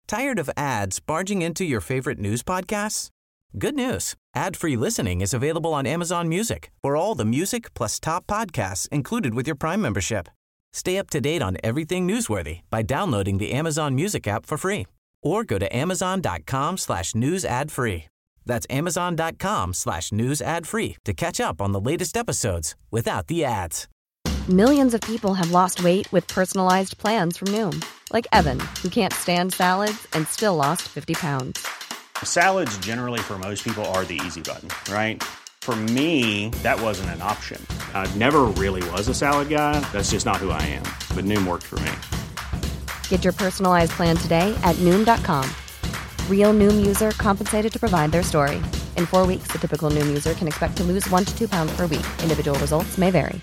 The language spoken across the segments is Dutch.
Tired of ads barging into your favorite news podcasts? Good news. Ad-free listening is available on Amazon Music for all the music plus top podcasts included with your Prime membership. Stay up to date on everything newsworthy by downloading the Amazon Music app for free or go to amazon.com/news ad free. That's amazon.com/news ad free to catch up on the latest episodes without the ads. Millions of people have lost weight with personalized plans from Noom. Like Evan, who can't stand salads and still lost 50 pounds. Salads generally for most people are the easy button, right? For me, that wasn't an option. I never really was a salad guy. That's just not who I am. But Noom worked for me. Get your personalized plan today at Noom.com. Real Noom user compensated to provide their story. In 4 weeks, the typical Noom user can expect to lose 1 to 2 pounds per week. Individual results may vary.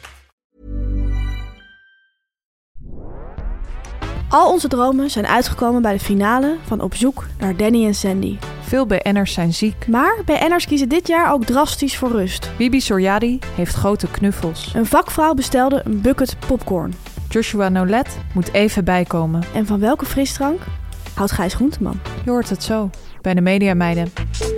Al onze dromen zijn uitgekomen bij de finale van Op zoek naar Danny en Sandy. Veel BN'ers zijn ziek. Maar BN'ers kiezen dit jaar ook drastisch voor rust. Bibi Soriadi heeft grote knuffels. Een vakvrouw bestelde een bucket popcorn. Joshua Nolet moet even bijkomen. En van welke frisdrank houdt Gijs Groenteman? Je hoort het zo bij de Mediameiden.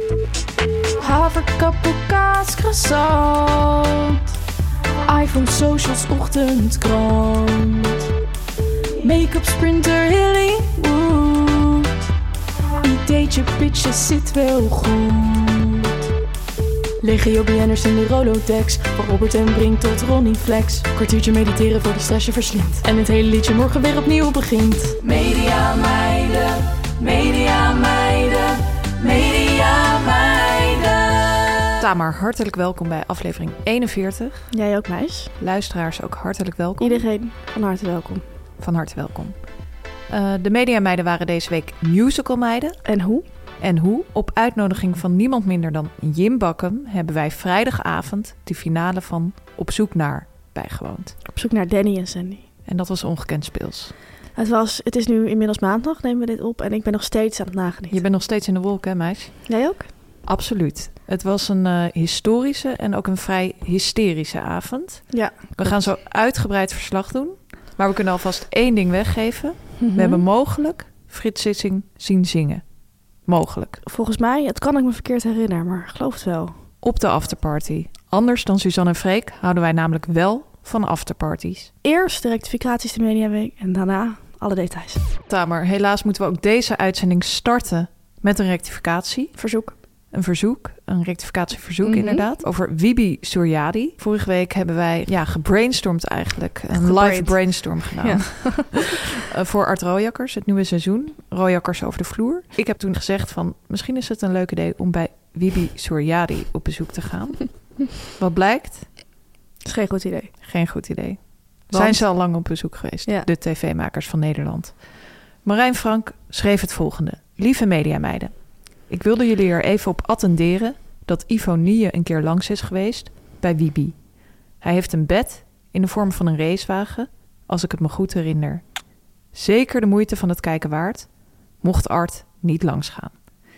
Haverkappel, kaas, croissant. iPhone, socials, ochtendkrant. Make-up, sprinter, Hollywood. Ideetje, pitches, zit wel goed. Legio BN'ers in de Rolodex. Van Robert en Brink tot Ronnie Flex. Kwartiertje mediteren voor de stress je verslindt. En het hele liedje morgen weer opnieuw begint. Media meiden, media meiden, media meiden. Tamar, hartelijk welkom bij aflevering 41. Jij ook, meis. Luisteraars ook hartelijk welkom. Iedereen van harte welkom. Van harte welkom. De Mediameiden waren deze week musicalmeiden. En hoe? En hoe? Op uitnodiging van niemand minder dan Jim Bakkum hebben wij vrijdagavond de finale van Op zoek naar bijgewoond. Op zoek naar Danny en Sandy. En dat was ongekend speels. Het is nu inmiddels maandag, nemen we dit op. En ik ben nog steeds aan het nagenieten. Je bent nog steeds in de wolken, hè, meis? Jij ook? Absoluut. Het was een historische en ook een vrij hysterische avond. Ja. We gaan zo uitgebreid verslag doen. Maar we kunnen alvast 1 ding weggeven. Mm-hmm. We hebben mogelijk Frits Sissing zien zingen. Mogelijk. Volgens mij, het kan ik me verkeerd herinneren, maar ik geloof het wel. Op de afterparty. Anders dan Suzanne en Freek houden wij namelijk wel van afterparties. Eerst de rectificaties de Mediaweek en daarna alle details. Tamer, helaas moeten we ook deze uitzending starten met een rectificatie. Een rectificatieverzoek inderdaad. Over Bibi Soriadi. Vorige week hebben wij gebrainstormd eigenlijk. Een live brainstorm gedaan. Ja. Voor Art Rooijakkers, het nieuwe seizoen. Rooijakkers over de vloer. Ik heb toen gezegd van misschien is het een leuk idee om bij Bibi Soriadi op bezoek te gaan. Wat blijkt? Het is geen goed idee. Geen goed idee. Zijn ze al lang op bezoek geweest, de tv-makers van Nederland. Marijn Frank schreef het volgende. Lieve Mediameiden. Ik wilde jullie er even op attenderen dat Ivo Niehe een keer langs is geweest bij Bibi. Hij heeft een bed in de vorm van een racewagen, als ik het me goed herinner. Zeker de moeite van het kijken waard, mocht Art niet langs gaan.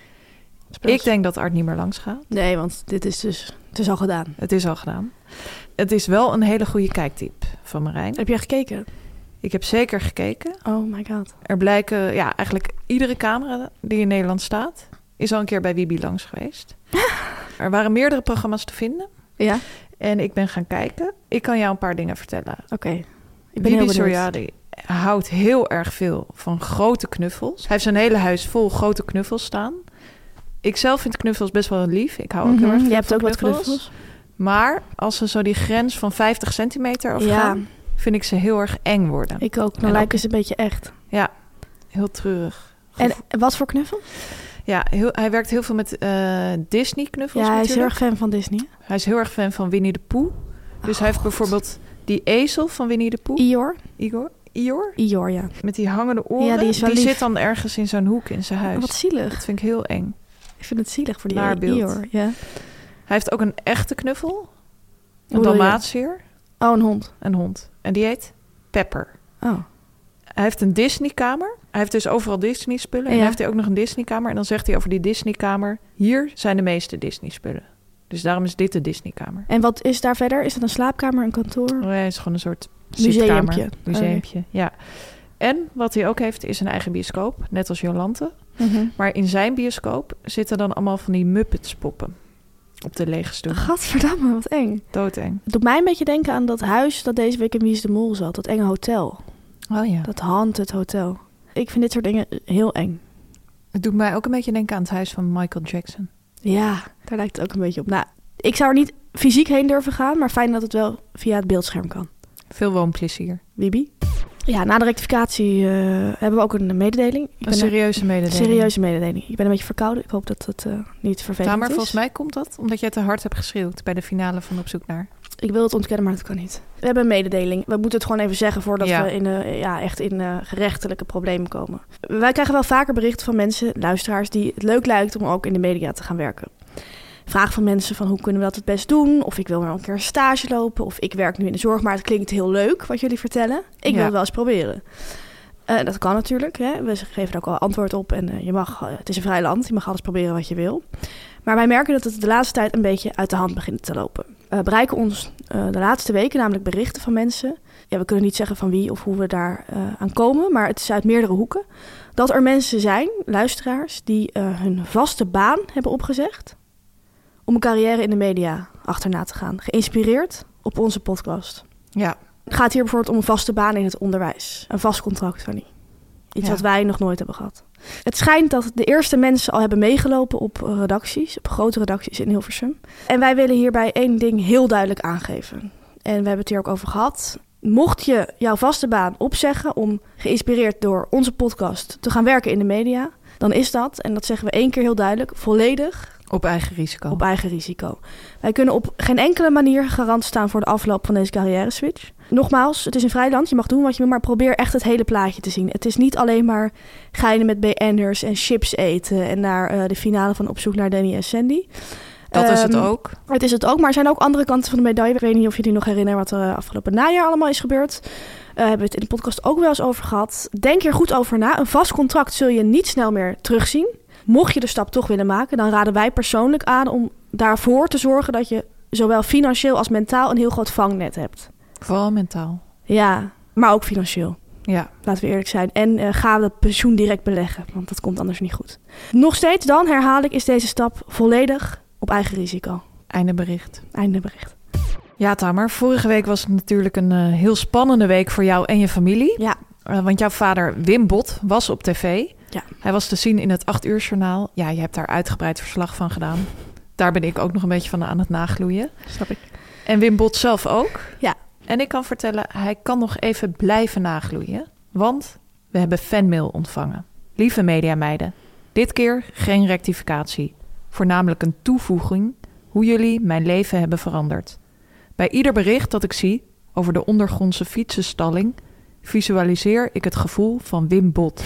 Ik denk dat Art niet meer langs gaat. Nee, want het is al gedaan. Het is al gedaan. Het is wel een hele goede kijktip van Marijn. Heb jij gekeken? Ik heb zeker gekeken. Oh my god. Er blijken, eigenlijk iedere camera die in Nederland staat is al een keer bij Bibi langs geweest. Er waren meerdere programma's te vinden. Ja. En ik ben gaan kijken. Ik kan jou een paar dingen vertellen. Oké. Bibi Soriadi houdt heel erg veel van grote knuffels. Hij heeft zijn hele huis vol grote knuffels staan. Ik zelf vind knuffels best wel lief. Ik hou ook heel erg veel Je hebt van ook knuffels. wat knuffels. Maar als ze zo die grens van 50 centimeter overgaan, vind ik ze heel erg eng worden. Ik ook. Dan lijken ze een beetje echt. Ja, heel treurig. En wat voor knuffel? Ja, hij werkt heel veel met Disney-knuffels. Ja, hij is heel erg fan van Disney. Hij is heel erg fan van Winnie de Pooh. Dus hij heeft bijvoorbeeld die ezel van Winnie de Pooh. Ior, ja. Met die hangende oren. Ja, die zit dan ergens in zo'n hoek in zijn huis. Oh, wat zielig. Dat vind ik heel eng. Ik vind het zielig voor die Ior. Ja. Hij heeft ook een echte knuffel. Een Dalmatiër. Oh, een hond. Een hond. En die heet Pepper. Oh. Hij heeft een Disney-kamer. Hij heeft dus overal Disney-spullen. En dan heeft hij ook nog een Disney-kamer. En dan zegt hij over die Disney-kamer: hier zijn de meeste Disney-spullen. Dus daarom is dit de Disney-kamer. En wat is daar verder? Is het een slaapkamer, een kantoor? Oh ja, het is gewoon een soort museumpje. Museumpje, ja. En wat hij ook heeft is een eigen bioscoop, net als Jolante. Mm-hmm. Maar in zijn bioscoop zitten dan allemaal van die Muppets-poppen op de lege stoelen. Gadverdamme, wat eng. Doodeng. Het doet mij een beetje denken aan dat huis dat deze week in Wie is de Mol zat. Dat enge hotel. Oh ja. Dat haunted hotel. Ik vind dit soort dingen heel eng. Het doet mij ook een beetje denken aan het huis van Michael Jackson. Ja, daar lijkt het ook een beetje op. Nou, ik zou er niet fysiek heen durven gaan, maar fijn dat het wel via het beeldscherm kan. Veel woonplezier. Bibi? Ja, na de rectificatie hebben we ook een mededeling. Een serieuze mededeling. Serieuze mededeling. Ik ben een beetje verkouden. Ik hoop dat het niet vervelend is. Maar volgens mij komt dat omdat jij te hard hebt geschreeuwd bij de finale van Op zoek naar. Ik wil het ontkennen, maar dat kan niet. We hebben een mededeling. We moeten het gewoon even zeggen voordat we echt in gerechtelijke problemen komen. Wij krijgen wel vaker berichten van mensen, luisteraars, die het leuk lijkt om ook in de media te gaan werken. Vraag van mensen van hoe kunnen we dat het best doen? Of ik wil maar een keer een stage lopen. Of ik werk nu in de zorg, maar het klinkt heel leuk wat jullie vertellen. Ik wil het wel eens proberen. Dat kan natuurlijk. Hè? We geven er ook al antwoord op. En je mag, het is een vrij land. Je mag alles proberen wat je wil. Maar wij merken dat het de laatste tijd een beetje uit de hand begint te lopen. Bereiken ons de laatste weken namelijk berichten van mensen. Ja, we kunnen niet zeggen van wie of hoe we daar aan komen. Maar het is uit meerdere hoeken. Dat er mensen zijn, luisteraars, die hun vaste baan hebben opgezegd om een carrière in de media achterna te gaan. Geïnspireerd op onze podcast. Ja. Het gaat hier bijvoorbeeld om een vaste baan in het onderwijs. Een vast contract, Fanny. Iets wat wij nog nooit hebben gehad. Het schijnt dat de eerste mensen al hebben meegelopen op redacties. Op grote redacties in Hilversum. En wij willen hierbij één ding heel duidelijk aangeven. En we hebben het hier ook over gehad. Mocht je jouw vaste baan opzeggen om geïnspireerd door onze podcast te gaan werken in de media, dan is dat, en dat zeggen we 1 keer heel duidelijk, volledig op eigen risico. Op eigen risico. Wij kunnen op geen enkele manier garant staan voor de afloop van deze carrière switch. Nogmaals, het is een vrij land. Je mag doen wat je wil, maar probeer echt het hele plaatje te zien. Het is niet alleen maar geinen met BN'ers en chips eten en naar de finale van Op zoek naar Danny en Sandy. Dat is het ook. Het is het ook, maar er zijn ook andere kanten van de medaille. Ik weet niet of jullie nog herinneren wat er afgelopen najaar allemaal is gebeurd. Hebben we het in de podcast ook wel eens over gehad. Denk er goed over na. Een vast contract zul je niet snel meer terugzien. Mocht je de stap toch willen maken, dan raden wij persoonlijk aan om daarvoor te zorgen dat je zowel financieel als mentaal een heel groot vangnet hebt. Vooral mentaal. Ja, maar ook financieel. Ja. Laten we eerlijk zijn. En ga het pensioen direct beleggen, want dat komt anders niet goed. Nog steeds dan, herhaal ik, is deze stap volledig op eigen risico. Einde bericht. Einde bericht. Ja, Tamar, vorige week was het natuurlijk een heel spannende week voor jou en je familie. Ja. Want jouw vader Wim Bot was op tv. Ja. Hij was te zien in het 8 uur journaal. Ja, je hebt daar uitgebreid verslag van gedaan. Daar ben ik ook nog een beetje van aan het nagloeien. Snap ik. En Wim Bot zelf ook. Ja. En ik kan vertellen, hij kan nog even blijven nagloeien. Want we hebben fanmail ontvangen. Lieve mediameiden, dit keer geen rectificatie. Voornamelijk een toevoeging hoe jullie mijn leven hebben veranderd. Bij ieder bericht dat ik zie over de ondergrondse fietsenstalling visualiseer ik het gevoel van Wim Bot.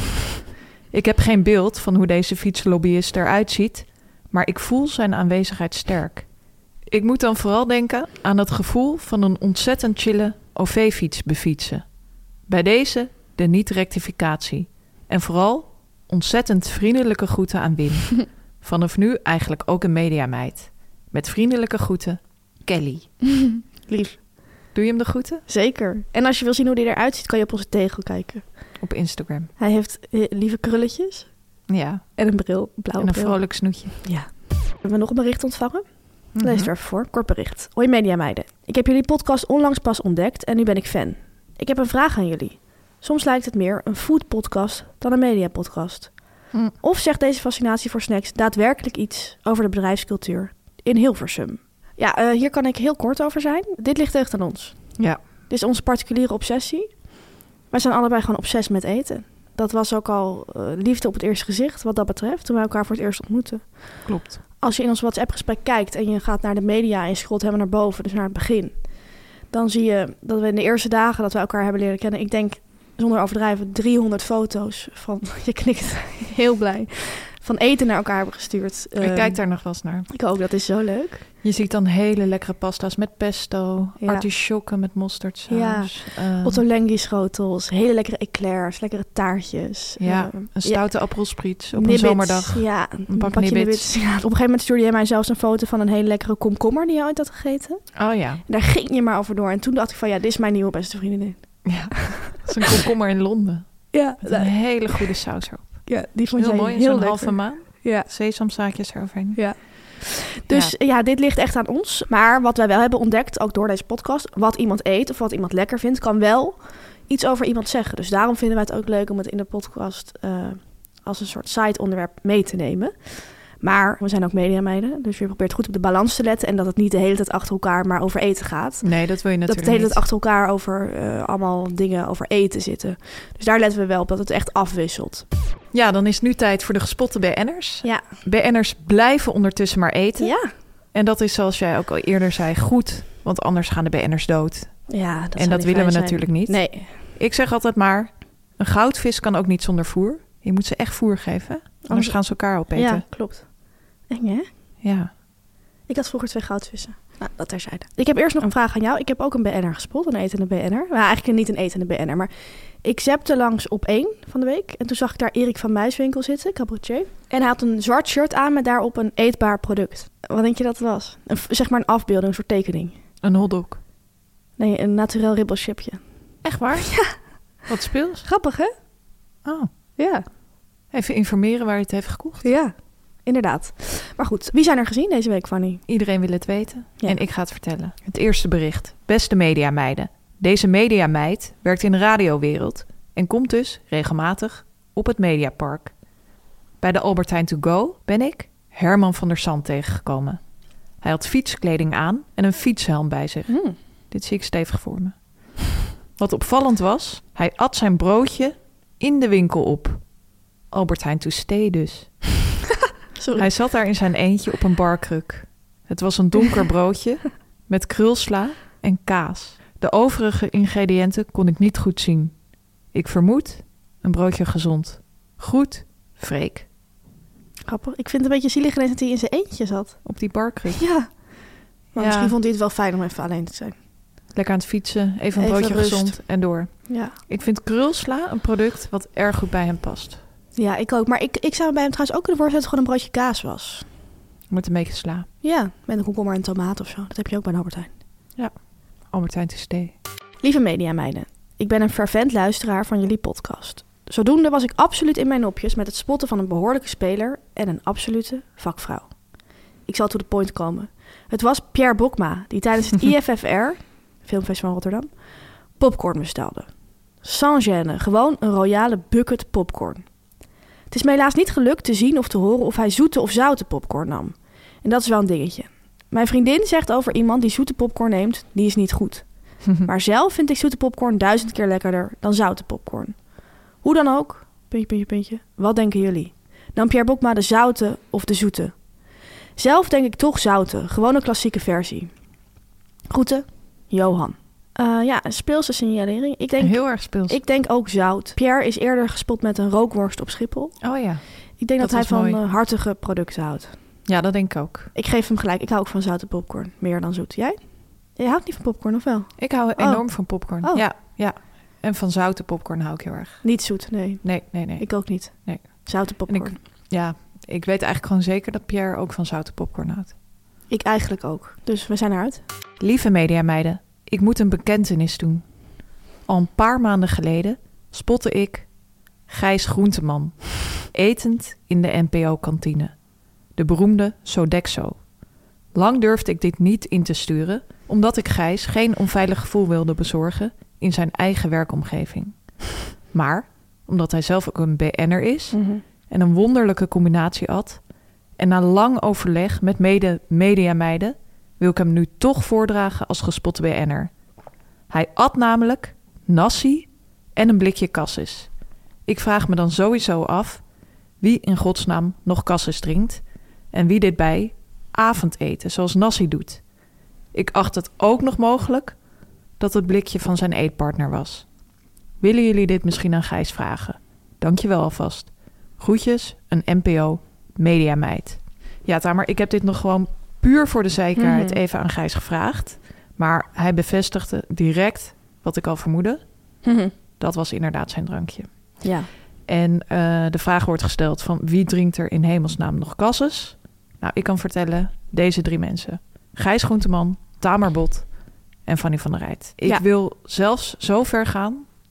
Ik heb geen beeld van hoe deze fietslobbyist eruit ziet, maar ik voel zijn aanwezigheid sterk. Ik moet dan vooral denken aan het gevoel van een ontzettend chille OV-fiets befietsen. Bij deze de niet-rectificatie. En vooral ontzettend vriendelijke groeten aan Wim. Vanaf nu eigenlijk ook een mediameid. Met vriendelijke groeten, Kelly. Lief. Doe je hem de groeten? Zeker. En als je wil zien hoe hij eruit ziet, kan je op onze tegel kijken. Op Instagram. Hij heeft lieve krulletjes. Ja. En een bril, een blauwe en een bril. vrolijk snoetje. Ja. Hebben we nog een bericht ontvangen? Lees er even voor. Kort bericht. Hoi mediameiden. Ik heb jullie podcast onlangs pas ontdekt en nu ben ik fan. Ik heb een vraag aan jullie. Soms lijkt het meer een food podcast dan een media podcast. Of zegt deze fascinatie voor snacks daadwerkelijk iets over de bedrijfscultuur in Hilversum? Ja, hier kan ik heel kort over zijn. Dit ligt echt aan ons. Ja. Dit is onze particuliere obsessie. Wij zijn allebei gewoon obsessief met eten. Dat was ook al liefde op het eerste gezicht wat dat betreft, toen we elkaar voor het eerst ontmoetten. Klopt. Als je in ons WhatsApp-gesprek kijkt en je gaat naar de media en je scrolt helemaal naar boven, dus naar het begin, dan zie je dat we in de eerste dagen dat we elkaar hebben leren kennen, ik denk zonder overdrijven 300 foto's van, je knikt heel blij, van eten naar elkaar hebben gestuurd. Ik kijk daar nog wel eens naar. Ik ook, dat is zo leuk. Je ziet dan hele lekkere pasta's met pesto, artisjokken met mosterdsaus. Ja, Ottolenghi schotels, hele lekkere eclairs, lekkere taartjes. Ja, een stoute appelspriets op een zomerdag. Ja, een pak nibbits. Ja, op een gegeven moment stuurde jij mij zelfs een foto van een hele lekkere komkommer die je ooit had gegeten. Oh ja. En daar ging je maar over door. En toen dacht ik van, ja, dit is mijn nieuwe beste vriendin. Ja, dat is een komkommer in Londen. Ja. Met een hele goede saus erop. Ja, die vond heel jij mooi. heel Zo'n lekker. halve maan. Ja. Sesamzaadjes eroverheen. Ja. Dus dit ligt echt aan ons. Maar wat wij wel hebben ontdekt, ook door deze podcast, wat iemand eet of wat iemand lekker vindt, kan wel iets over iemand zeggen. Dus daarom vinden wij het ook leuk om het in de podcast als een soort side-onderwerp mee te nemen. Maar we zijn ook mediameiden, dus je probeert goed op de balans te letten en dat het niet de hele tijd achter elkaar maar over eten gaat. Nee, dat wil je natuurlijk dat het de hele tijd niet. achter elkaar over allemaal dingen over eten zitten. Dus daar letten we wel op, dat het echt afwisselt. Ja, dan is nu tijd voor de gespotte BN'ers. Ja. BN'ers blijven ondertussen maar eten. Ja. En dat is, zoals jij ook al eerder zei, goed. Want anders gaan de BN'ers dood. Ja, en dat willen we natuurlijk niet. Nee. Ik zeg altijd maar, een goudvis kan ook niet zonder voer. Je moet ze echt voer geven. Anders gaan ze elkaar opeten. Ja, klopt. Eng, hè? Ja. Ik had vroeger 2 goudvissen. Nou, dat terzijde. Ik heb eerst nog een vraag aan jou. Ik heb ook een BN'er gespot, een etende BN'er. Nou, eigenlijk niet een etende BN'er, maar ik zapte langs op 1 van de week. En toen zag ik daar Erik van Muiswinkel zitten, cabaretier. En hij had een zwart shirt aan met daarop een eetbaar product. Wat denk je dat het was? Zeg maar een afbeelding, een soort tekening. Een hotdog. Nee, een naturel ribbelchipje. Echt waar? Ja. Wat speels? Grappig, hè? Oh. Ja. Even informeren waar je het heeft gekocht. Ja, inderdaad. Maar goed, wie zijn er gezien deze week, Fanny? Iedereen wil het weten. Ja. En ik ga het vertellen. Het eerste bericht. Beste mediameiden. Deze mediameid werkt in de radiowereld en komt dus regelmatig op het Mediapark. Bij de Albert Heijn To Go ben ik Herman van der Sand tegengekomen. Hij had fietskleding aan en een fietshelm bij zich. Dit zie ik stevig voor me. Wat opvallend was, hij at zijn broodje in de winkel op. Albert Heijn To Stay dus. Sorry. Hij zat daar in zijn eentje op een barkruk. Het was een donker broodje met krulsla en kaas. De overige ingrediënten kon ik niet goed zien. Ik vermoed een broodje gezond. Groet, Freek. Grappig. Ik vind het een beetje zielig ineens dat hij in zijn eentje zat. Op die barkruk. Ja. Maar Ja. misschien vond hij het wel fijn om even alleen te zijn. Lekker aan het fietsen, even een Even broodje rust. gezond en door. Ja. Ik vind krulsla een product wat erg goed bij hem past. Ja, ik ook. Maar ik zou bij hem trouwens ook kunnen voorstellen dat het gewoon een broodje kaas was. Met een beetje sla. Ja, met een komkommer en tomaat of zo. Dat heb je ook bij een Albert Heijn. Albert Heijn To Stay. Lieve mediameiden, ik ben een fervent luisteraar van jullie podcast. Zodoende was ik absoluut in mijn nopjes met het spotten van een behoorlijke speler en een absolute vakvrouw. Ik zal to the point komen. Het was Pierre Bokma die tijdens het IFFR, Filmfestival van Rotterdam, popcorn bestelde. Sans gêne, gewoon een royale bucket popcorn. Het is me helaas niet gelukt te zien of te horen of hij zoete of zoute popcorn nam. En dat is wel een dingetje. Mijn vriendin zegt over iemand die zoete popcorn neemt, die is niet goed. Maar zelf vind ik zoete popcorn 1000 keer lekkerder dan zoute popcorn. Hoe dan ook, puntje, wat denken jullie? Nam Pierre Bokma de zoute of de zoete? Zelf denk ik toch zoute, gewoon een klassieke versie. Groeten, Johan. Ja, een speelse signalering. Heel erg speels. Ik denk ook zout. Pierre is eerder gespot met een rookworst op Schiphol. Oh ja. Ik denk dat hij was van mooi. hartige producten houdt. Ja, dat denk ik ook. Ik geef hem gelijk. Ik hou ook van zoute popcorn. Meer dan zoet. Jij? Je houdt niet van popcorn, of wel? Ik hou enorm van popcorn. Oh. Ja. En van zoute popcorn hou ik heel erg. Niet zoet, nee. Nee. Ik ook niet. Nee. Zoute popcorn. Ik weet eigenlijk gewoon zeker dat Pierre ook van zoute popcorn houdt. Ik eigenlijk ook. Dus we zijn eruit. Lieve mediameiden, ik moet een bekentenis doen. Al een paar maanden geleden spotte ik Gijs Groenteman, etend in de NPO-kantine. De beroemde Sodexo. Lang durfde ik dit niet in te sturen, omdat ik Gijs geen onveilig gevoel wilde bezorgen in zijn eigen werkomgeving. Maar, omdat hij zelf ook een BN'er is en een wonderlijke combinatie at, en na lang overleg met mediameiden wil ik hem nu toch voordragen als gespotte BN'er. Hij at namelijk nasi en een blikje cassis. Ik vraag me dan sowieso af wie in godsnaam nog cassis drinkt en wie dit bij avondeten zoals nasi doet. Ik acht het ook nog mogelijk dat het blikje van zijn eetpartner was. Willen jullie dit misschien aan Gijs vragen? Dank je wel alvast. Groetjes, een NPO mediameid. Ja, Tamer, ik heb dit nog gewoon puur voor de zekerheid even aan Gijs gevraagd. Maar hij bevestigde direct wat ik al vermoedde. Dat was inderdaad zijn drankje. Ja. En de vraag wordt gesteld van wie drinkt er in hemelsnaam nog cassis? Nou, ik kan vertellen, deze 3 mensen. Gijs Groenteman, Tamer Bot en Fanny van der Rijt. Ik wil zelfs zo ver gaan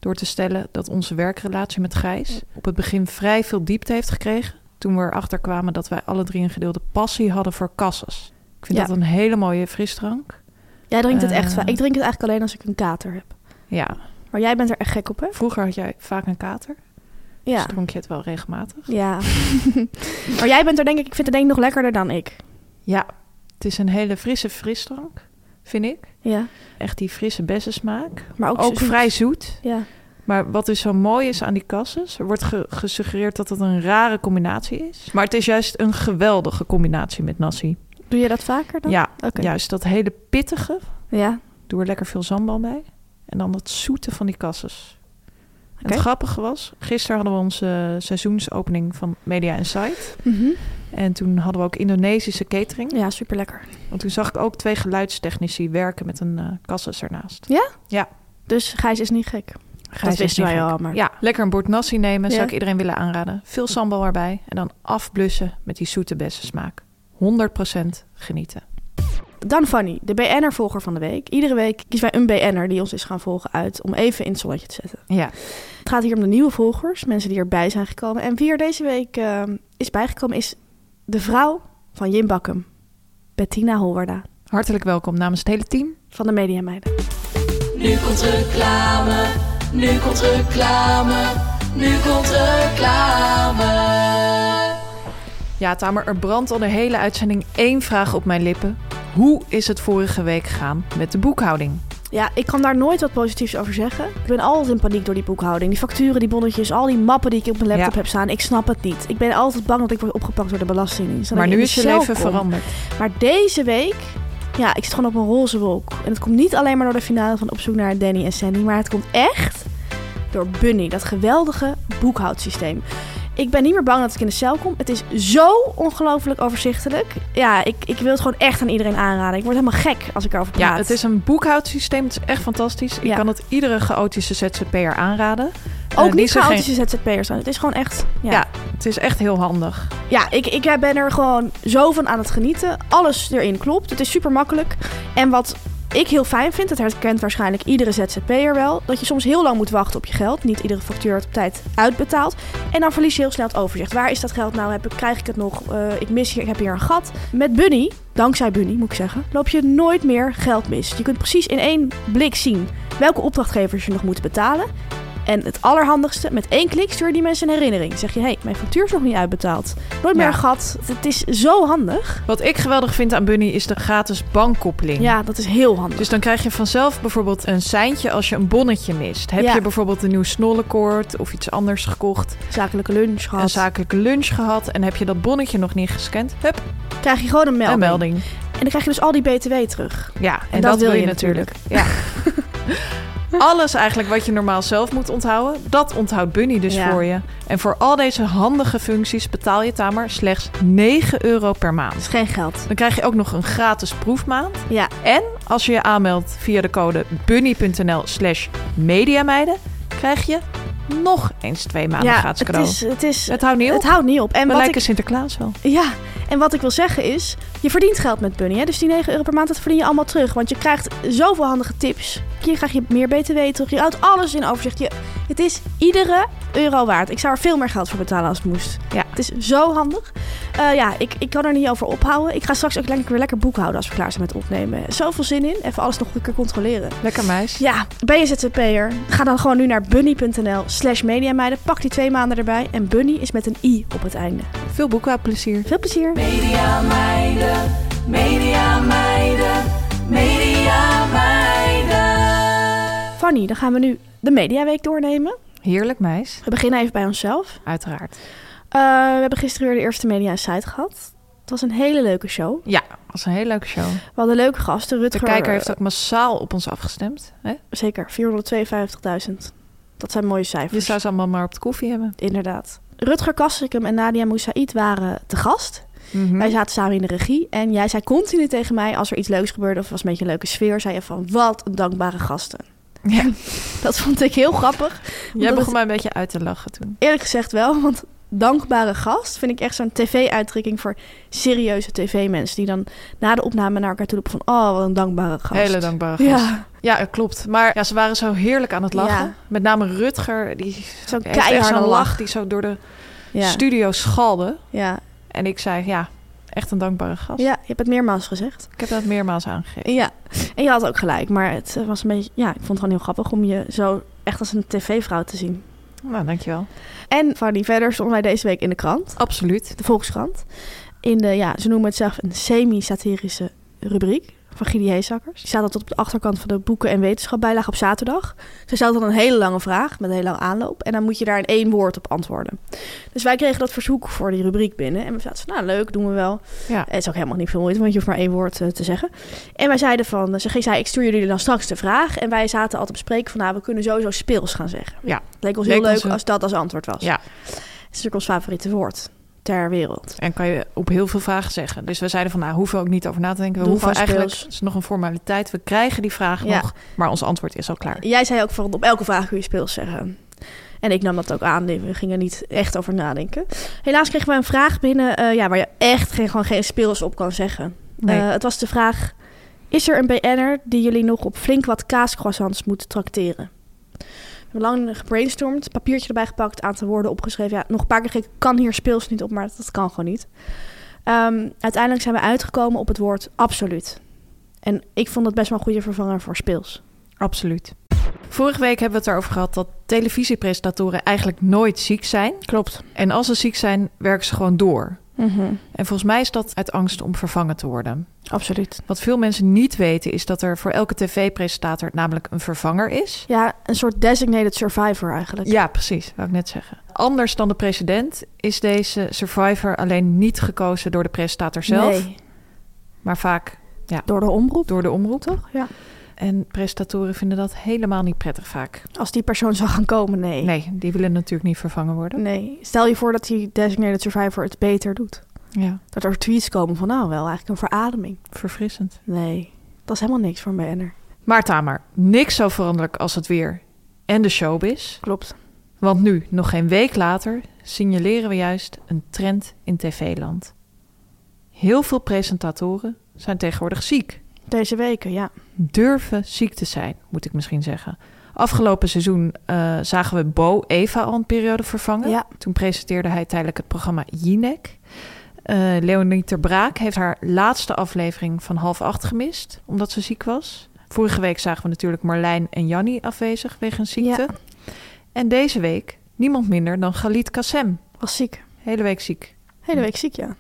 door te stellen dat onze werkrelatie met Gijs op het begin vrij veel diepte heeft gekregen. Toen we erachter kwamen dat wij alle 3 een gedeelde passie hadden voor Cassis. Ik vind dat een hele mooie frisdrank. Jij drinkt het echt vaak. Ik drink het eigenlijk alleen als ik een kater heb. Ja. Maar jij bent er echt gek op, hè? Vroeger had jij vaak een kater. Ja. Dus dronk je het wel regelmatig. Ja. Maar jij bent er ik vind het denk ik nog lekkerder dan ik. Ja, het is een hele frisse frisdrank, vind ik. Ja. Echt die frisse bessensmaak. Maar ook vrij zoet. Ja. Maar wat dus zo mooi is aan die Cassis, er wordt gesuggereerd dat het een rare combinatie is. Maar het is juist een geweldige combinatie met nasi. Doe je dat vaker dan? Ja, juist dat hele pittige. Ja. Doe er lekker veel sambal bij. En dan dat zoete van die Cassis. En het grappige was, gisteren hadden we onze seizoensopening van Media Insight. Mm-hmm. En toen hadden we ook Indonesische catering. Ja, super lekker. Want toen zag ik ook 2 geluidstechnici werken met een Cassis ernaast. Ja? Ja. Dus Gijs is niet gek. Dat wisten wij al, maar... Ja, lekker een bord nasi nemen, zou ik iedereen willen aanraden. Veel sambal erbij en dan afblussen met die zoete bessensmaak. 100% genieten. Dan Fanny, de BN'er-volger van de week. Iedere week kiezen wij een BN'er die ons is gaan volgen uit om even in het zonnetje te zetten. Ja. Het gaat hier om de nieuwe volgers, mensen die erbij zijn gekomen. En wie er deze week is bijgekomen is de vrouw van Jim Bakkum, Bettina Holwarda. Hartelijk welkom namens het hele team van de Media Meiden. Nu komt reclame, nu komt reclame, nu komt reclame. Ja, Tamer, er brandt al de hele uitzending 1 vraag op mijn lippen. Hoe is het vorige week gegaan met de boekhouding? Ja, ik kan daar nooit wat positiefs over zeggen. Ik ben altijd in paniek door die boekhouding. Die facturen, die bonnetjes, al die mappen die ik op mijn laptop heb staan. Ik snap het niet. Ik ben altijd bang dat ik word opgepakt door de Belastingdienst. Maar nu is je leven veranderd. Maar deze week, ja, ik zit gewoon op een roze wolk. En het komt niet alleen maar door de finale van Op zoek naar Danny en Sandy. Maar het komt echt door Bunny, dat geweldige boekhoudsysteem. Ik ben niet meer bang dat ik in de cel kom. Het is zo ongelooflijk overzichtelijk. Ja, ik wil het gewoon echt aan iedereen aanraden. Ik word helemaal gek als ik erover praat. Ja, het is een boekhoudsysteem. Het is echt fantastisch. Ik kan het iedere chaotische ZZP'er aanraden. Ook niet chaotische ZZP'ers. Het is gewoon echt... Ja, het is echt heel handig. Ja, ik ben er gewoon zo van aan het genieten. Alles erin klopt. Het is super makkelijk. En wat ik heel fijn vind, dat herkent waarschijnlijk iedere ZZP'er wel, dat je soms heel lang moet wachten op je geld. Niet iedere factuur wordt op tijd uitbetaald. En dan verlies je heel snel het overzicht. Waar is dat geld nou? Krijg ik het nog? Ik heb hier een gat. Met Bunny, dankzij Bunny moet ik zeggen, loop je nooit meer geld mis. Je kunt precies in 1 blik zien welke opdrachtgevers je nog moet betalen. En het allerhandigste, met 1 klik stuur je die mensen een herinnering. Zeg je, hey, mijn factuur is nog niet uitbetaald. Nooit meer een gat. Het is zo handig. Wat ik geweldig vind aan Bunny is de gratis bankkoppeling. Ja, dat is heel handig. Dus dan krijg je vanzelf bijvoorbeeld een seintje als je een bonnetje mist. Heb je bijvoorbeeld een nieuw snollenkoord of iets anders gekocht. Zakelijke lunch gehad. Een zakelijke lunch gehad. En heb je dat bonnetje nog niet gescand. Hup. Krijg je gewoon een melding. En dan krijg je dus al die BTW terug. Ja, en dat wil je natuurlijk. Ja. Alles eigenlijk wat je normaal zelf moet onthouden, dat onthoudt Bunny dus voor je. En voor al deze handige functies betaal je, Tamer, slechts €9 per maand. Dat is geen geld. Dan krijg je ook nog een gratis proefmaand. Ja. En als je je aanmeldt via de code bunny.nl/mediameiden, krijg je nog eens 2 maanden gratis cadeau. Het houdt niet op. Het houdt niet op. En we lijken Sinterklaas wel. Ja, en wat ik wil zeggen is, je verdient geld met Bunny. Hè? Dus die €9 per maand, dat verdien je allemaal terug. Want je krijgt zoveel handige tips. Hier krijg je meer BTW terug. Je houdt alles in overzicht. Het is iedere euro waard. Ik zou er veel meer geld voor betalen als het moest. Ja. Het is zo handig. Ik kan er niet over ophouden. Ik ga straks ook weer lekker boekhouden als we klaar zijn met opnemen. Zoveel zin in. Even alles nog een keer controleren. Lekker meis. Ja, ben je ZZP'er? Ga dan gewoon nu naar bunny.nl/mediameiden. Pak die 2 maanden erbij. En Bunny is met een i op het einde. Veel boekhoudplezier. Veel plezier. Media Meiden, Media Meiden, Media Meiden. Fanny, dan gaan we nu de Mediaweek doornemen. Heerlijk, meis. We beginnen even bij onszelf. Uiteraard. We hebben gisteren weer de eerste Media Insight gehad. Het was een hele leuke show. Ja, het was een hele leuke show. We hadden leuke gasten. Rutger, de kijker heeft ook massaal op ons afgestemd. Hè? Zeker, 452.000. Dat zijn mooie cijfers. Je zou ze allemaal maar op de koffie hebben. Inderdaad. Rutger Kastrikum en Nadia Moussaïd waren te gast. Mm-hmm. Wij zaten samen in de regie. En jij zei continu tegen mij, als er iets leuks gebeurde of was een beetje een leuke sfeer, zei je van, wat een dankbare gasten. Ja. Dat vond ik heel grappig. Jij begon mij een beetje uit te lachen toen. Eerlijk gezegd wel, want dankbare gast vind ik echt zo'n tv-uitdrukking voor serieuze tv-mensen. Die dan na de opname naar elkaar toe lopen van... oh, wat een dankbare gast. Hele dankbare gast. Ja, klopt. Maar ze waren zo heerlijk aan het lachen. Ja. Met name Rutger, die zo'n keiharde lach die zo door de studio schalde. Ja. En ik zei, echt een dankbare gast. Ja, je hebt het meermaals gezegd. Ik heb dat meermaals aangegeven. Ja, en je had ook gelijk. Maar het was een beetje... Ja, ik vond het gewoon heel grappig om je zo echt als een tv-vrouw te zien. Nou, dankjewel. En Fanny, verder stonden wij deze week in de krant. Absoluut. De Volkskrant. In de, ze noemen het zelf een semi-satirische rubriek van Gidi Heesakkers. Die staat altijd op de achterkant van de boeken- en wetenschapbijlage op zaterdag. Ze stelt dan een hele lange vraag met een hele lange aanloop. En dan moet je daar in 1 woord op antwoorden. Dus wij kregen dat verzoek voor die rubriek binnen. En we zaten van, leuk, doen we wel. Ja. Het is ook helemaal niet veel moeite, want je hoeft maar 1 woord te zeggen. En wij zeiden van, ze zei, ik stuur jullie dan straks de vraag. En wij zaten altijd te bespreken van, we kunnen sowieso speels gaan zeggen. Ja. Het leek ons heel leuk als dat als antwoord was. Ja. Het is natuurlijk ons favoriete woord ter wereld. En kan je op heel veel vragen zeggen. Dus we zeiden van, hoeven we ook niet over na te denken. We hoeven eigenlijk, het is nog een formaliteit. We krijgen die vraag nog, maar ons antwoord is al klaar. Jij zei ook van, op elke vraag kun je speels zeggen. En ik nam dat ook aan. We gingen niet echt over nadenken. Helaas kregen we een vraag binnen waar je echt gewoon geen speels op kan zeggen. Nee. Het was de vraag, is er een BN'er die jullie nog op flink wat kaascroissants moet trakteren? We hebben lang gebrainstormd, papiertje erbij gepakt, aantal woorden opgeschreven. Nog een paar keer gekeken, kan hier speels niet op, maar dat kan gewoon niet. Uiteindelijk zijn we uitgekomen op het woord absoluut. En ik vond het best wel een goede vervanger voor speels. Absoluut. Vorige week hebben we het erover gehad dat televisiepresentatoren eigenlijk nooit ziek zijn. Klopt. En als ze ziek zijn, werken ze gewoon door. Mm-hmm. En volgens mij is dat uit angst om vervangen te worden. Absoluut. Wat veel mensen niet weten is dat er voor elke tv-presentator namelijk een vervanger is. Ja, een soort designated survivor eigenlijk. Ja, precies. Wou ik net zeggen. Anders dan de president is deze survivor alleen niet gekozen door de presentator zelf. Nee. Maar vaak door de omroep. Door de omroep, toch? Ja. En presentatoren vinden dat helemaal niet prettig vaak. Als die persoon zou gaan komen, nee. Nee, die willen natuurlijk niet vervangen worden. Nee. Stel je voor dat die designated survivor het beter doet. Ja. Dat er tweets komen van, wel eigenlijk een verademing. Verfrissend. Nee, dat is helemaal niks voor een BN'er. Maar Tamar, niks zo veranderlijk als het weer en de showbiz. Klopt. Want nu, nog geen week later, signaleren we juist een trend in tv-land. Heel veel presentatoren zijn tegenwoordig ziek. Deze weken, ja. Durven ziek te zijn, moet ik misschien zeggen. Afgelopen seizoen zagen we Bo Eva al een periode vervangen. Ja. Toen presenteerde hij tijdelijk het programma Jinek. Leonie ter Braak heeft haar laatste aflevering van 7:30 gemist, omdat ze ziek was. Vorige week zagen we natuurlijk Marlijn en Jannie afwezig wegens ziekte. Ja. En deze week niemand minder dan Galit Kassem. Was ziek. Hele week ziek. Hele week ziek, ja.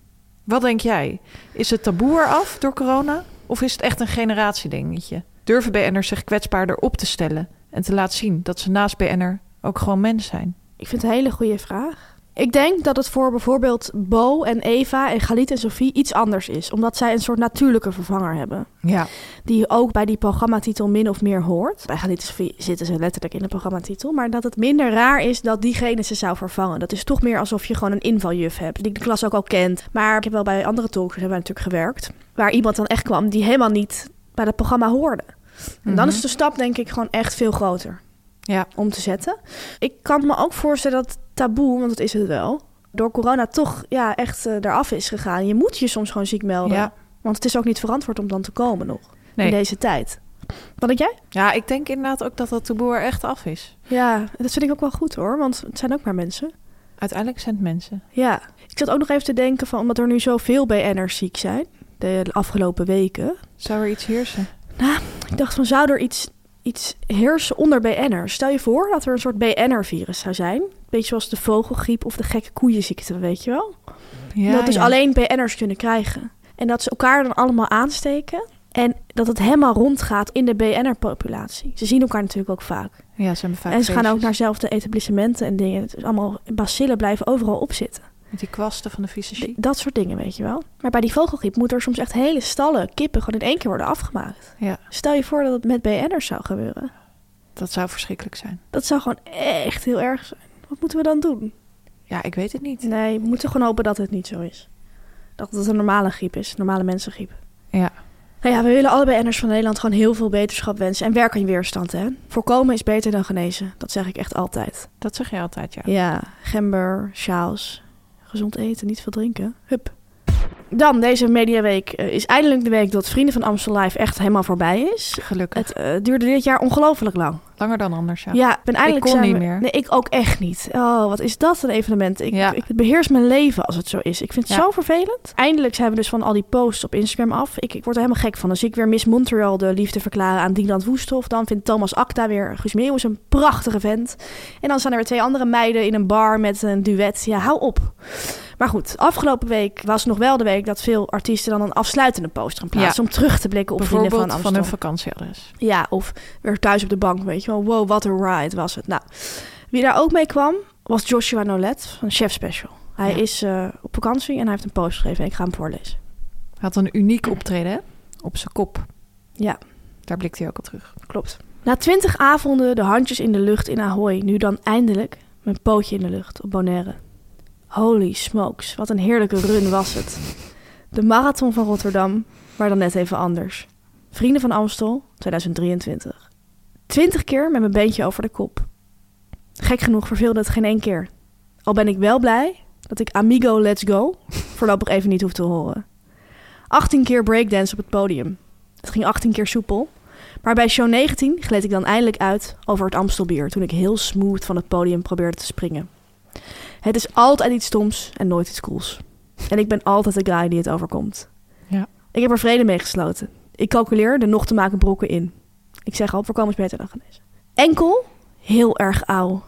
Wat denk jij? Is het taboe eraf door corona? Of is het echt een generatiedingetje? Durven BN'ers zich kwetsbaarder op te stellen en te laten zien dat ze naast BN'er ook gewoon mens zijn? Ik vind het een hele goede vraag. Ik denk dat het voor bijvoorbeeld Bo en Eva en Galit en Sophie iets anders is. Omdat zij een soort natuurlijke vervanger hebben. Ja. Die ook bij die programmatitel min of meer hoort. Bij Galit en Sophie zitten ze letterlijk in de programmatitel. Maar dat het minder raar is dat diegene ze zou vervangen. Dat is toch meer alsof je gewoon een invaljuf hebt. Die de klas ook al kent. Maar ik heb wel bij andere talkshows hebben we natuurlijk gewerkt. Waar iemand dan echt kwam die helemaal niet bij het programma hoorde. En dan is de stap denk ik gewoon echt veel groter. Ja. Om te zetten. Ik kan me ook voorstellen dat taboe, want dat is het wel, door corona toch echt eraf is gegaan. Je moet je soms gewoon ziek melden. Ja. Want het is ook niet verantwoord om dan te komen nog. Nee. In deze tijd. Wat denk jij? Ja, ik denk inderdaad ook dat taboe er echt af is. Ja, dat vind ik ook wel goed hoor. Want het zijn ook maar mensen. Uiteindelijk zijn het mensen. Ja. Ik zat ook nog even te denken van, omdat er nu zoveel BN'ers ziek zijn. De afgelopen weken. Zou er iets heersen? Nou, ik dacht van, zou er iets heersen onder BN'ers? Stel je voor dat er een soort BN'er-virus zou zijn. Beetje zoals de vogelgriep of de gekke koeienziekte, weet je wel? Ja, dat dus alleen BN'ers kunnen krijgen. En dat ze elkaar dan allemaal aansteken. En dat het helemaal rondgaat in de BN'er-populatie. Ze zien elkaar natuurlijk ook vaak. Ja, ze hebben vaak en ze gaan ook naar dezelfde etablissementen en dingen. Het is allemaal, bacillen blijven overal opzitten. Met die kwasten van de visagie. Dat soort dingen, weet je wel. Maar bij die vogelgriep moeten er soms echt hele stallen kippen gewoon in 1 keer worden afgemaakt. Ja. Stel je voor dat het met BN'ers zou gebeuren. Dat zou verschrikkelijk zijn. Dat zou gewoon echt heel erg zijn. Wat moeten we dan doen? Ja, ik weet het niet. Nee, we moeten gewoon hopen dat het niet zo is. Dat het een normale griep is, normale mensengriep. Ja. Nou ja, we willen alle BN'ers van Nederland gewoon heel veel beterschap wensen. En werk aan je weerstand, hè. Voorkomen is beter dan genezen. Dat zeg ik echt altijd. Dat zeg je altijd, ja. Ja, gember, sjaals, gezond eten, niet veel drinken. Hup. Dan, deze mediaweek is eindelijk de week dat Vrienden van Amstel Live echt helemaal voorbij is. Gelukkig. Het duurde dit jaar ongelooflijk lang. Langer dan anders, ja. Ja, ik kon niet meer. Nee, ik ook echt niet. Oh, wat is dat een evenement. Ik beheers mijn leven als het zo is. Ik vind het zo vervelend. Eindelijk zijn we dus van al die posts op Instagram af. Ik word er helemaal gek van. Dan zie ik weer Miss Montreal de liefde verklaren aan Dylan Woesthoff. Dan vindt Thomas Acta weer Guus Meeuwis een prachtige vent. En dan staan er weer 2 andere meiden in een bar met een duet. Ja, hou op. Maar goed, afgelopen week was nog wel de week dat veel artiesten dan een afsluitende post gaan plaatsen. Om terug te blikken op Vrienden van Amstel. Van hun vakantieadres. Ja, of weer thuis op de bank, weet je wel. Wow, wat een ride was het. Nou, wie daar ook mee kwam, was Joshua Nolet van Chef Special. Hij is op vakantie en hij heeft een post geschreven. En ik ga hem voorlezen. Hij had een uniek optreden, hè? Op zijn kop. Ja. Daar blikt hij ook al terug. Klopt. Na 20 avonden de handjes in de lucht in Ahoy. Nu dan eindelijk mijn pootje in de lucht op Bonaire. Holy smokes, wat een heerlijke run was het. De marathon van Rotterdam, maar dan net even anders. Vrienden van Amstel, 2023. 20 keer met mijn beentje over de kop. Gek genoeg verveelde het geen 1 keer. Al ben ik wel blij dat ik Amigo Let's Go voorlopig even niet hoef te horen. 18 keer breakdance op het podium. Het ging 18 keer soepel. Maar bij show 19 gleed ik dan eindelijk uit over het Amstelbier toen ik heel smooth van het podium probeerde te springen. Het is altijd iets stoms en nooit iets cools. En ik ben altijd de guy die het overkomt. Ja. Ik heb er vrede mee gesloten. Ik calculeer de nog te maken brokken in. Ik zeg al, voorkomen is beter dan genezen. Enkel heel erg oud.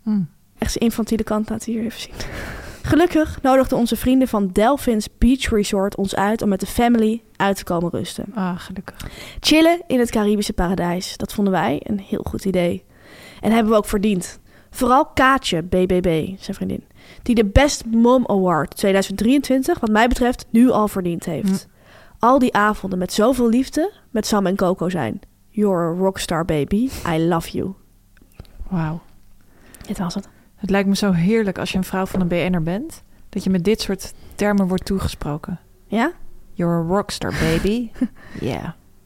Echt zijn infantiele kant laten hier even zien. Gelukkig nodigden onze vrienden van Delphins Beach Resort ons uit om met de family uit te komen rusten. Ah, gelukkig. Chillen in het Caribische paradijs. Dat vonden wij een heel goed idee. En hebben we ook verdiend. Vooral Kaatje, BBB, zijn vriendin, die de Best Mom Award 2023, wat mij betreft, nu al verdiend heeft. Al die avonden met zoveel liefde met Sam en Coco zijn. You're a rockstar, baby. I love you. Wauw. Dit was het. Het lijkt me zo heerlijk als je een vrouw van een BN'er bent, dat je met dit soort termen wordt toegesproken. Ja? You're a rockstar, baby. Yeah.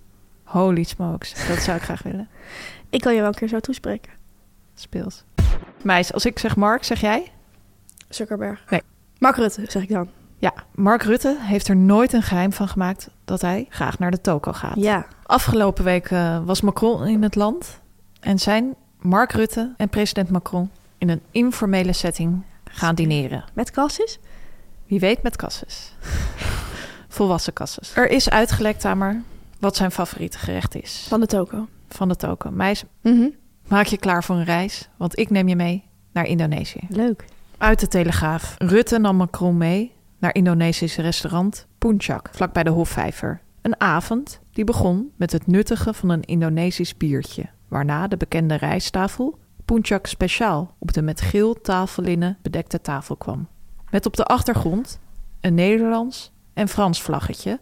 Holy smokes. Dat zou ik graag willen. Ik kan je wel een keer zo toespreken. Speels. Meis, als ik zeg Mark, zeg jij? Zuckerberg. Nee. Mark Rutte, zeg ik dan. Ja, Mark Rutte heeft er nooit een geheim van gemaakt dat hij graag naar de toko gaat. Ja. Afgelopen week was Macron in het land en zijn Mark Rutte en president Macron in een informele setting gaan dineren. Met kassis? Wie weet met kassis. Volwassen kassis. Er is uitgelekt aan maar wat zijn favoriete gerecht is. Van de toko. Van de toko. Meis, maak je klaar voor een reis, want ik neem je mee naar Indonesië. Leuk. Uit de Telegraaf. Rutte nam Macron mee naar Indonesische restaurant Puncak, vlakbij de Hofvijver. Een avond die begon met het nuttigen van een Indonesisch biertje, waarna de bekende rijsttafel Puncak Speciaal op de met geel tafellinnen bedekte tafel kwam. Met op de achtergrond een Nederlands en Frans vlaggetje,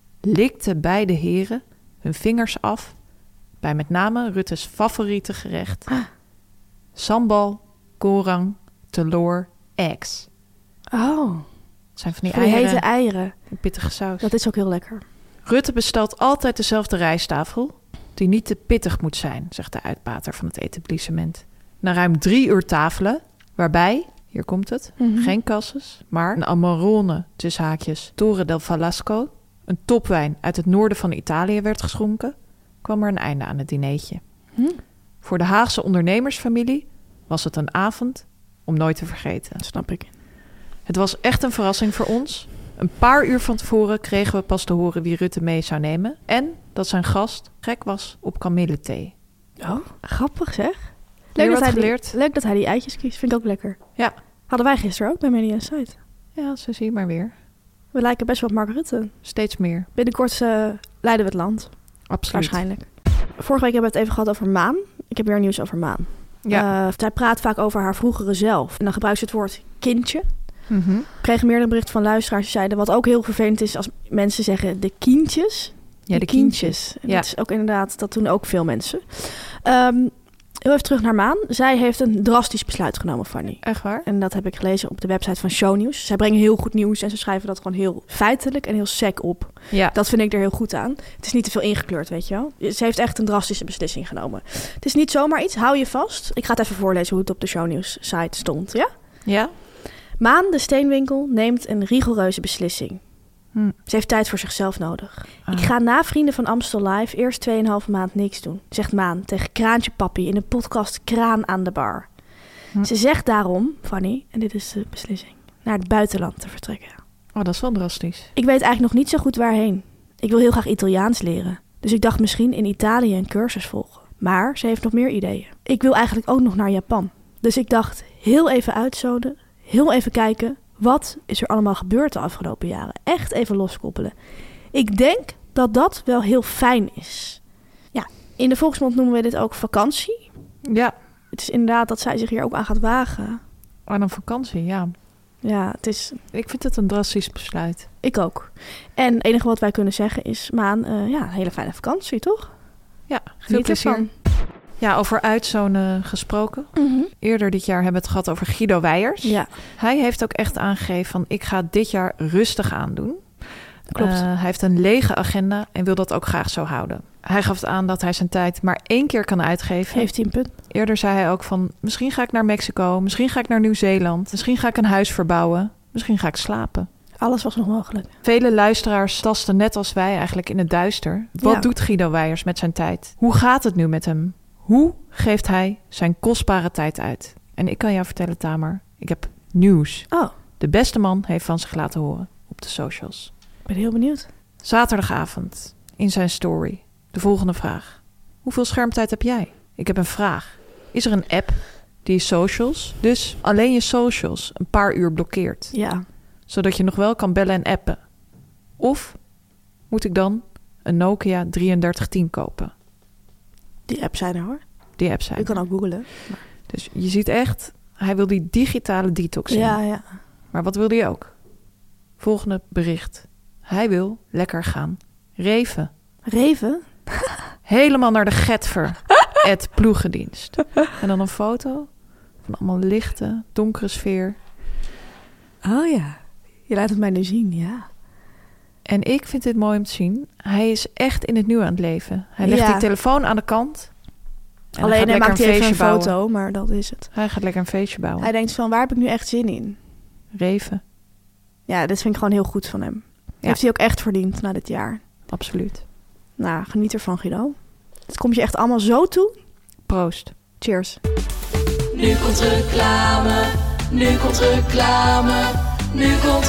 likten beide heren hun vingers af bij met name Rutte's favoriete gerecht: sambal, goreng, telur, eggs. Oh. Het zijn van die eieren. Hete eieren. Een pittige saus. Dat is ook heel lekker. Rutte bestelt altijd dezelfde rijsttafel, die niet te pittig moet zijn, zegt de uitbater van het etablissement. Na ruim 3 uur tafelen, waarbij, hier komt het, geen cassis, maar een Amarone, tussen haakjes, Torre del Falasco, een topwijn uit het noorden van Italië werd geschonken, kwam er een einde aan het dineetje. Voor de Haagse ondernemersfamilie was het een avond om nooit te vergeten. Snap ik. Het was echt een verrassing voor ons. Een paar uur van tevoren kregen we pas te horen wie Rutte mee zou nemen en dat zijn gast gek was op kamillethee. Oh, grappig zeg. Leuk dat hij die eitjes kiest. Vind ik ook lekker. Ja. Hadden wij gisteren ook bij Media Site. Ja, zo zie je maar weer. We lijken best wel op Mark Rutte. Steeds meer. Binnenkort leiden we het land. Absoluut. Waarschijnlijk. Vorige week hebben we het even gehad over Maan. Ik heb weer nieuws over Maan. Ja. Zij praat vaak over haar vroegere zelf. En dan gebruikt ze het woord kindje. We kregen meerdere berichten van luisteraars die zeiden, wat ook heel vervelend is als mensen zeggen de kindjes. Ja, de kindjes. En dat is ook inderdaad, dat doen ook veel mensen. Heel even terug naar Maan. Zij heeft een drastisch besluit genomen, Fanny. Echt waar? En dat heb ik gelezen op de website van Shownieuws. Zij brengen heel goed nieuws en ze schrijven dat gewoon heel feitelijk en heel sec op. Ja. Dat vind ik er heel goed aan. Het is niet te veel ingekleurd, weet je wel. Ze heeft echt een drastische beslissing genomen. Het is niet zomaar iets, hou je vast. Ik ga het even voorlezen hoe het op de Shownieuws site stond, ja? Ja. Maan, de steenwinkel, neemt een rigoureuze beslissing. Ze heeft tijd voor zichzelf nodig. Ik ga na Vrienden van Amstel Live eerst 2,5 maand niks doen, zegt Maan tegen Kraantje Papi in de podcast Kraan aan de bar. Ze zegt daarom, Fanny, en dit is de beslissing, naar het buitenland te vertrekken. Oh, dat is wel drastisch. Ik weet eigenlijk nog niet zo goed waarheen. Ik wil heel graag Italiaans leren. Dus ik dacht misschien in Italië een cursus volgen. Maar ze heeft nog meer ideeën. Ik wil eigenlijk ook nog naar Japan. Dus ik dacht heel even uitzoden, heel even kijken. Wat is er allemaal gebeurd de afgelopen jaren? Echt even loskoppelen. Ik denk dat dat wel heel fijn is. Ja, in de volksmond noemen we dit ook vakantie. Ja. Het is inderdaad dat zij zich hier ook aan gaat wagen. Aan een vakantie, ja. Ja, het is... Ik vind het een drastisch besluit. Ik ook. En het enige wat wij kunnen zeggen is, Maan, een hele fijne vakantie, toch? Ja, veel plezier. Ervan. Ja, over uitzonen gesproken. Eerder dit jaar hebben we het gehad over Guido Weijers. Ja. Hij heeft ook echt aangegeven van ik ga dit jaar rustig aandoen. Klopt. Hij heeft een lege agenda en wil dat ook graag zo houden. Hij gaf aan dat hij zijn tijd maar 1 keer kan uitgeven. Heeft hij een punt. Eerder zei hij ook van misschien ga ik naar Mexico, misschien ga ik naar Nieuw-Zeeland, misschien ga ik een huis verbouwen, misschien ga ik slapen. Alles was nog mogelijk. Vele luisteraars tasten net als wij eigenlijk in het duister. Wat doet Guido Weijers met zijn tijd? Hoe gaat het nu met hem? Hoe geeft hij zijn kostbare tijd uit? En ik kan jou vertellen, Tamer, ik heb nieuws. Oh. De beste man heeft van zich laten horen op de socials. Ik ben heel benieuwd. Zaterdagavond in zijn story de volgende vraag. Hoeveel schermtijd heb jij? Ik heb een vraag. Is er een app die je socials, dus alleen je socials, een paar uur blokkeert? Ja. Zodat je nog wel kan bellen en appen. Of moet ik dan een Nokia 3310 kopen? Die apps zijn er, hoor. Die apps zijn je kan ook googlen. Maar... Dus je ziet echt, hij wil die digitale detox in. Ja. Maar wat wil hij ook? Volgende bericht. Hij wil lekker gaan reven. Reven? Helemaal naar de Getver. Het ploegendienst. En dan een foto van allemaal lichte, donkere sfeer. Oh ja, je laat het mij nu zien, ja. En ik vind dit mooi om te zien. Hij is echt in het nu aan het leven. Hij legt die telefoon aan de kant. Alleen hij maakt even een foto, maar dat is het. Hij gaat lekker een feestje bouwen. Hij denkt van, waar heb ik nu echt zin in? Reven. Ja, dit vind ik gewoon heel goed van hem. Ja. Heeft hij ook echt verdiend na dit jaar. Absoluut. Nou, geniet ervan, Guido. Het komt je echt allemaal zo toe. Proost. Cheers. Nu komt reclame, nu komt reclame, nu komt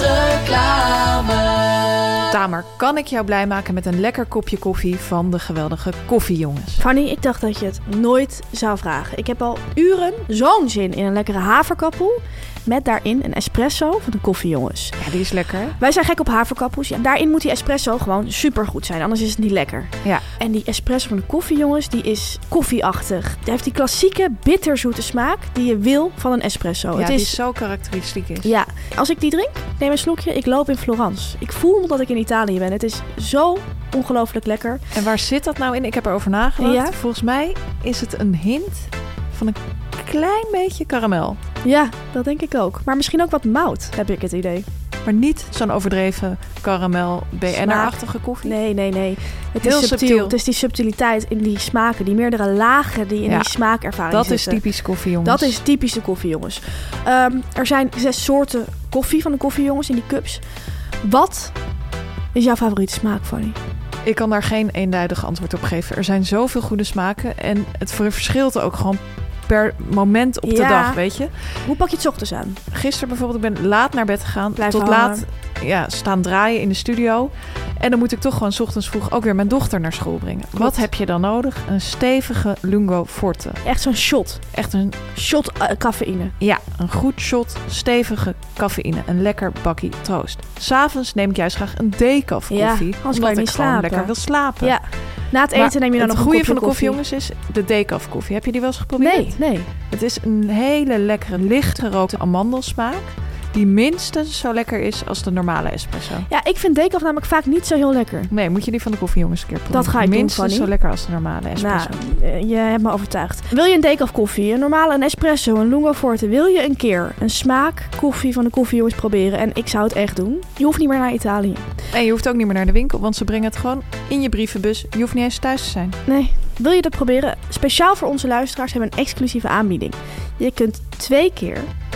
reclame. Tamer, kan ik jou blij maken met een lekker kopje koffie van de geweldige koffiejongens? Fanny, ik dacht dat je het nooit zou vragen. Ik heb al uren zo'n zin in een lekkere haverkappel met daarin een espresso van de koffiejongens. Ja, die is lekker. Wij zijn gek op haverkappels. Ja, daarin moet die espresso gewoon supergoed zijn, anders is het niet lekker. Ja. En die espresso van de koffiejongens, die is koffieachtig. Die heeft die klassieke bitterzoete smaak die je wil van een espresso. Ja, die zo karakteristiek is. Ja, als ik die drink, neem een slokje, ik loop in Florence. Ik voel dat ik in Italië ben. Het is zo ongelooflijk lekker. En waar zit dat nou in? Ik heb erover nagedacht. Ja? Volgens mij is het een hint van een klein beetje karamel. Ja, dat denk ik ook. Maar misschien ook wat mout, heb ik het idee. Maar niet zo'n overdreven karamel BN'er-achtige koffie. Nee. Het Heel is subtiel. Het is die subtiliteit in die smaken, die meerdere lagen die in die smaakervaring dat zitten. Dat is typisch koffiejongens. Dat is typisch de koffiejongens. Er zijn 6 soorten koffie van de koffiejongens in die cups. Wat is jouw favoriete smaak, Fanny? Ik kan daar geen eenduidig antwoord op geven. Er zijn zoveel goede smaken en het verschilt ook gewoon per moment op de dag, weet je. Hoe pak je het 's ochtends aan? Gisteren bijvoorbeeld, ik ben laat naar bed gegaan. Blijf tot hangen. laat staan draaien in de studio. En dan moet ik toch gewoon 's ochtends vroeg ook weer mijn dochter naar school brengen. Klopt. Wat heb je dan nodig? Een stevige Lungo Forte. Echt zo'n shot. Echt een shot cafeïne. Ja, een goed shot stevige cafeïne. Een lekker bakkie troost. 'S'avonds neem ik juist graag een decaf koffie. Ja, anders omdat kan je ik niet gewoon slapen. lekker wil slapen. Ja. Na het eten neem je dan nog een kopje kopje van de koffie. koffiejongens is de decaf koffie. Heb je die wel eens geprobeerd? Nee. Het is een hele lekkere, licht gerookte amandelsmaak. die minstens zo lekker is als de normale espresso. Ja, ik vind decaf namelijk vaak niet zo heel lekker. Nee, moet je die van de koffiejongens een keer proeven. Dat ga ik minstens doen, zo lekker als de normale espresso. Nou, je hebt me overtuigd. Wil je een decaf koffie, een normale, een espresso, een lungo forte? Wil je een keer een smaak koffie van de koffiejongens proberen? En ik zou het echt doen. Je hoeft niet meer naar Italië. En je hoeft ook niet meer naar de winkel, want ze brengen het gewoon in je brievenbus. Je hoeft niet eens thuis te zijn. Nee. Wil je dat proberen? Speciaal voor onze luisteraars hebben we een exclusieve aanbieding. Je kunt 2 keer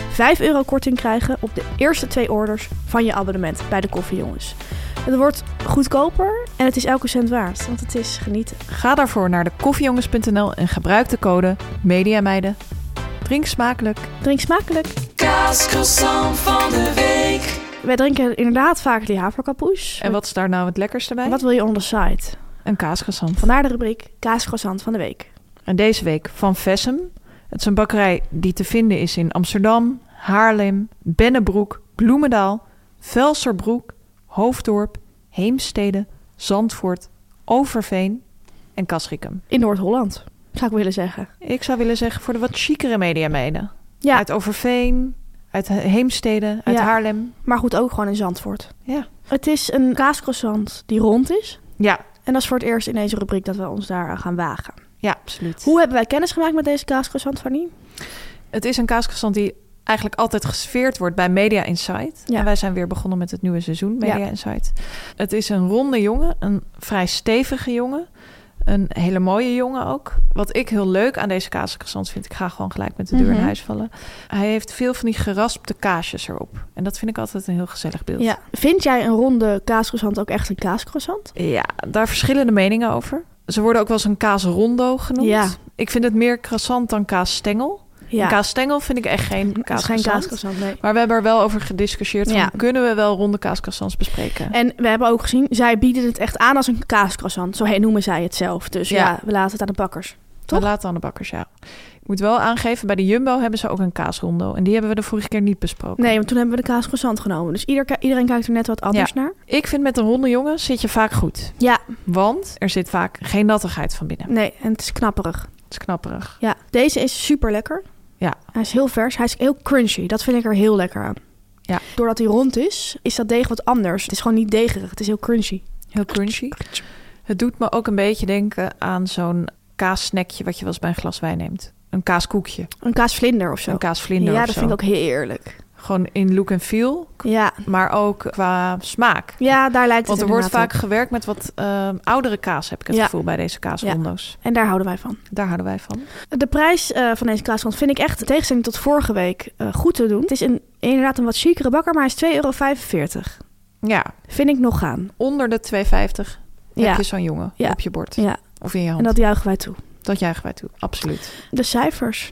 €5 korting krijgen op de eerste 2 orders van je abonnement bij de koffiejongens. Het wordt goedkoper en het is elke cent waard, want het is genieten. Ga daarvoor naar de koffiejongens.nl en gebruik de code MEDIAMeiden. Drink smakelijk. Drink smakelijk. Kaascroissant van de week. Wij drinken inderdaad vaak die haverkapoes. En wat is daar nou het lekkerste bij? Wat wil je on the side? Een kaascroissant. Vandaar de rubriek Kaascroissant van de week. En deze week van Vessem. Het is een bakkerij die te vinden is in Amsterdam, Haarlem, Bennebroek, Bloemendaal, Velserbroek, Hoofddorp, Heemstede, Zandvoort, Overveen en Castricum. In Noord-Holland, zou ik willen zeggen. Ik zou willen zeggen voor de wat chicere mediameiden. Ja. Uit Overveen, uit Heemstede, uit Haarlem. Maar goed, ook gewoon in Zandvoort. Ja. Het is een kaascroissant die rond is. Ja. En dat is voor het eerst in deze rubriek dat we ons daar gaan wagen. Ja, absoluut. Hoe hebben wij kennis gemaakt met deze kaascroissant, Fanny? Het is een kaascroissant die eigenlijk altijd gesfeerd wordt bij Media Insight. Ja. En wij zijn weer begonnen met het nieuwe seizoen, Media Insight. Het is een ronde jongen, een vrij stevige jongen. Een hele mooie jongen ook. Wat ik heel leuk aan deze kaascroissant vind, ik ga gewoon gelijk met de deur in huis vallen. Hij heeft veel van die geraspte kaasjes erop. En dat vind ik altijd een heel gezellig beeld. Ja. Vind jij een ronde kaascroissant ook echt een kaascroissant? Ja, daar verschillende meningen over. Ze worden ook wel eens een kaasrondo genoemd. Ja. Ik vind het meer croissant dan kaasstengel. Ja. Een kaasstengel vind ik echt geen kaascroissant. Nee. Maar we hebben er wel over gediscussieerd. Van, kunnen we wel ronde kaascroissants bespreken? En we hebben ook gezien, zij bieden het echt aan als een kaascroissant. Zo noemen zij het zelf. Dus ja, we laten het aan de bakkers. Toch? We laten het aan de bakkers, ja. Ik moet wel aangeven, bij de Jumbo hebben ze ook een kaasrondo. En die hebben we de vorige keer niet besproken. Nee, want toen hebben we de kaascroissant genomen. Dus iedereen kijkt er net wat anders naar. Ik vind met een ronde jongen zit je vaak goed. Ja. Want er zit vaak geen nattigheid van binnen. Nee, en het is knapperig. Het is knapperig. Ja, deze is super lekker. Ja. Hij is heel vers. Hij is heel crunchy. Dat vind ik er heel lekker aan. Ja. Doordat hij rond is dat deeg wat anders. Het is gewoon niet degerig. Het is heel crunchy. Heel crunchy. Het doet me ook een beetje denken aan zo'n kaassnackje wat je wel eens bij een glas wijn neemt. Een kaaskoekje. Een kaasvlinder of zo. Een kaasvlinder of zo. Ja, dat vind ik ook heerlijk. Gewoon in look en feel. Ja. Maar ook qua smaak. Ja, daar lijkt het Want er wordt vaak gewerkt met wat oudere kaas, heb ik het gevoel, bij deze kaasrondo's. Ja. En daar houden wij van. Daar houden wij van. De prijs van deze kaasrond vind ik echt, in tegenstelling tot vorige week, goed te doen. Het is inderdaad een wat chicere bakker, maar hij is €2,45. Ja. Vind ik nog gaan. Onder de €2,50 heb je zo'n jongen op je bord. Ja. Of in je hand. En dat juichen wij toe. Dat juichen wij toe, absoluut. De cijfers.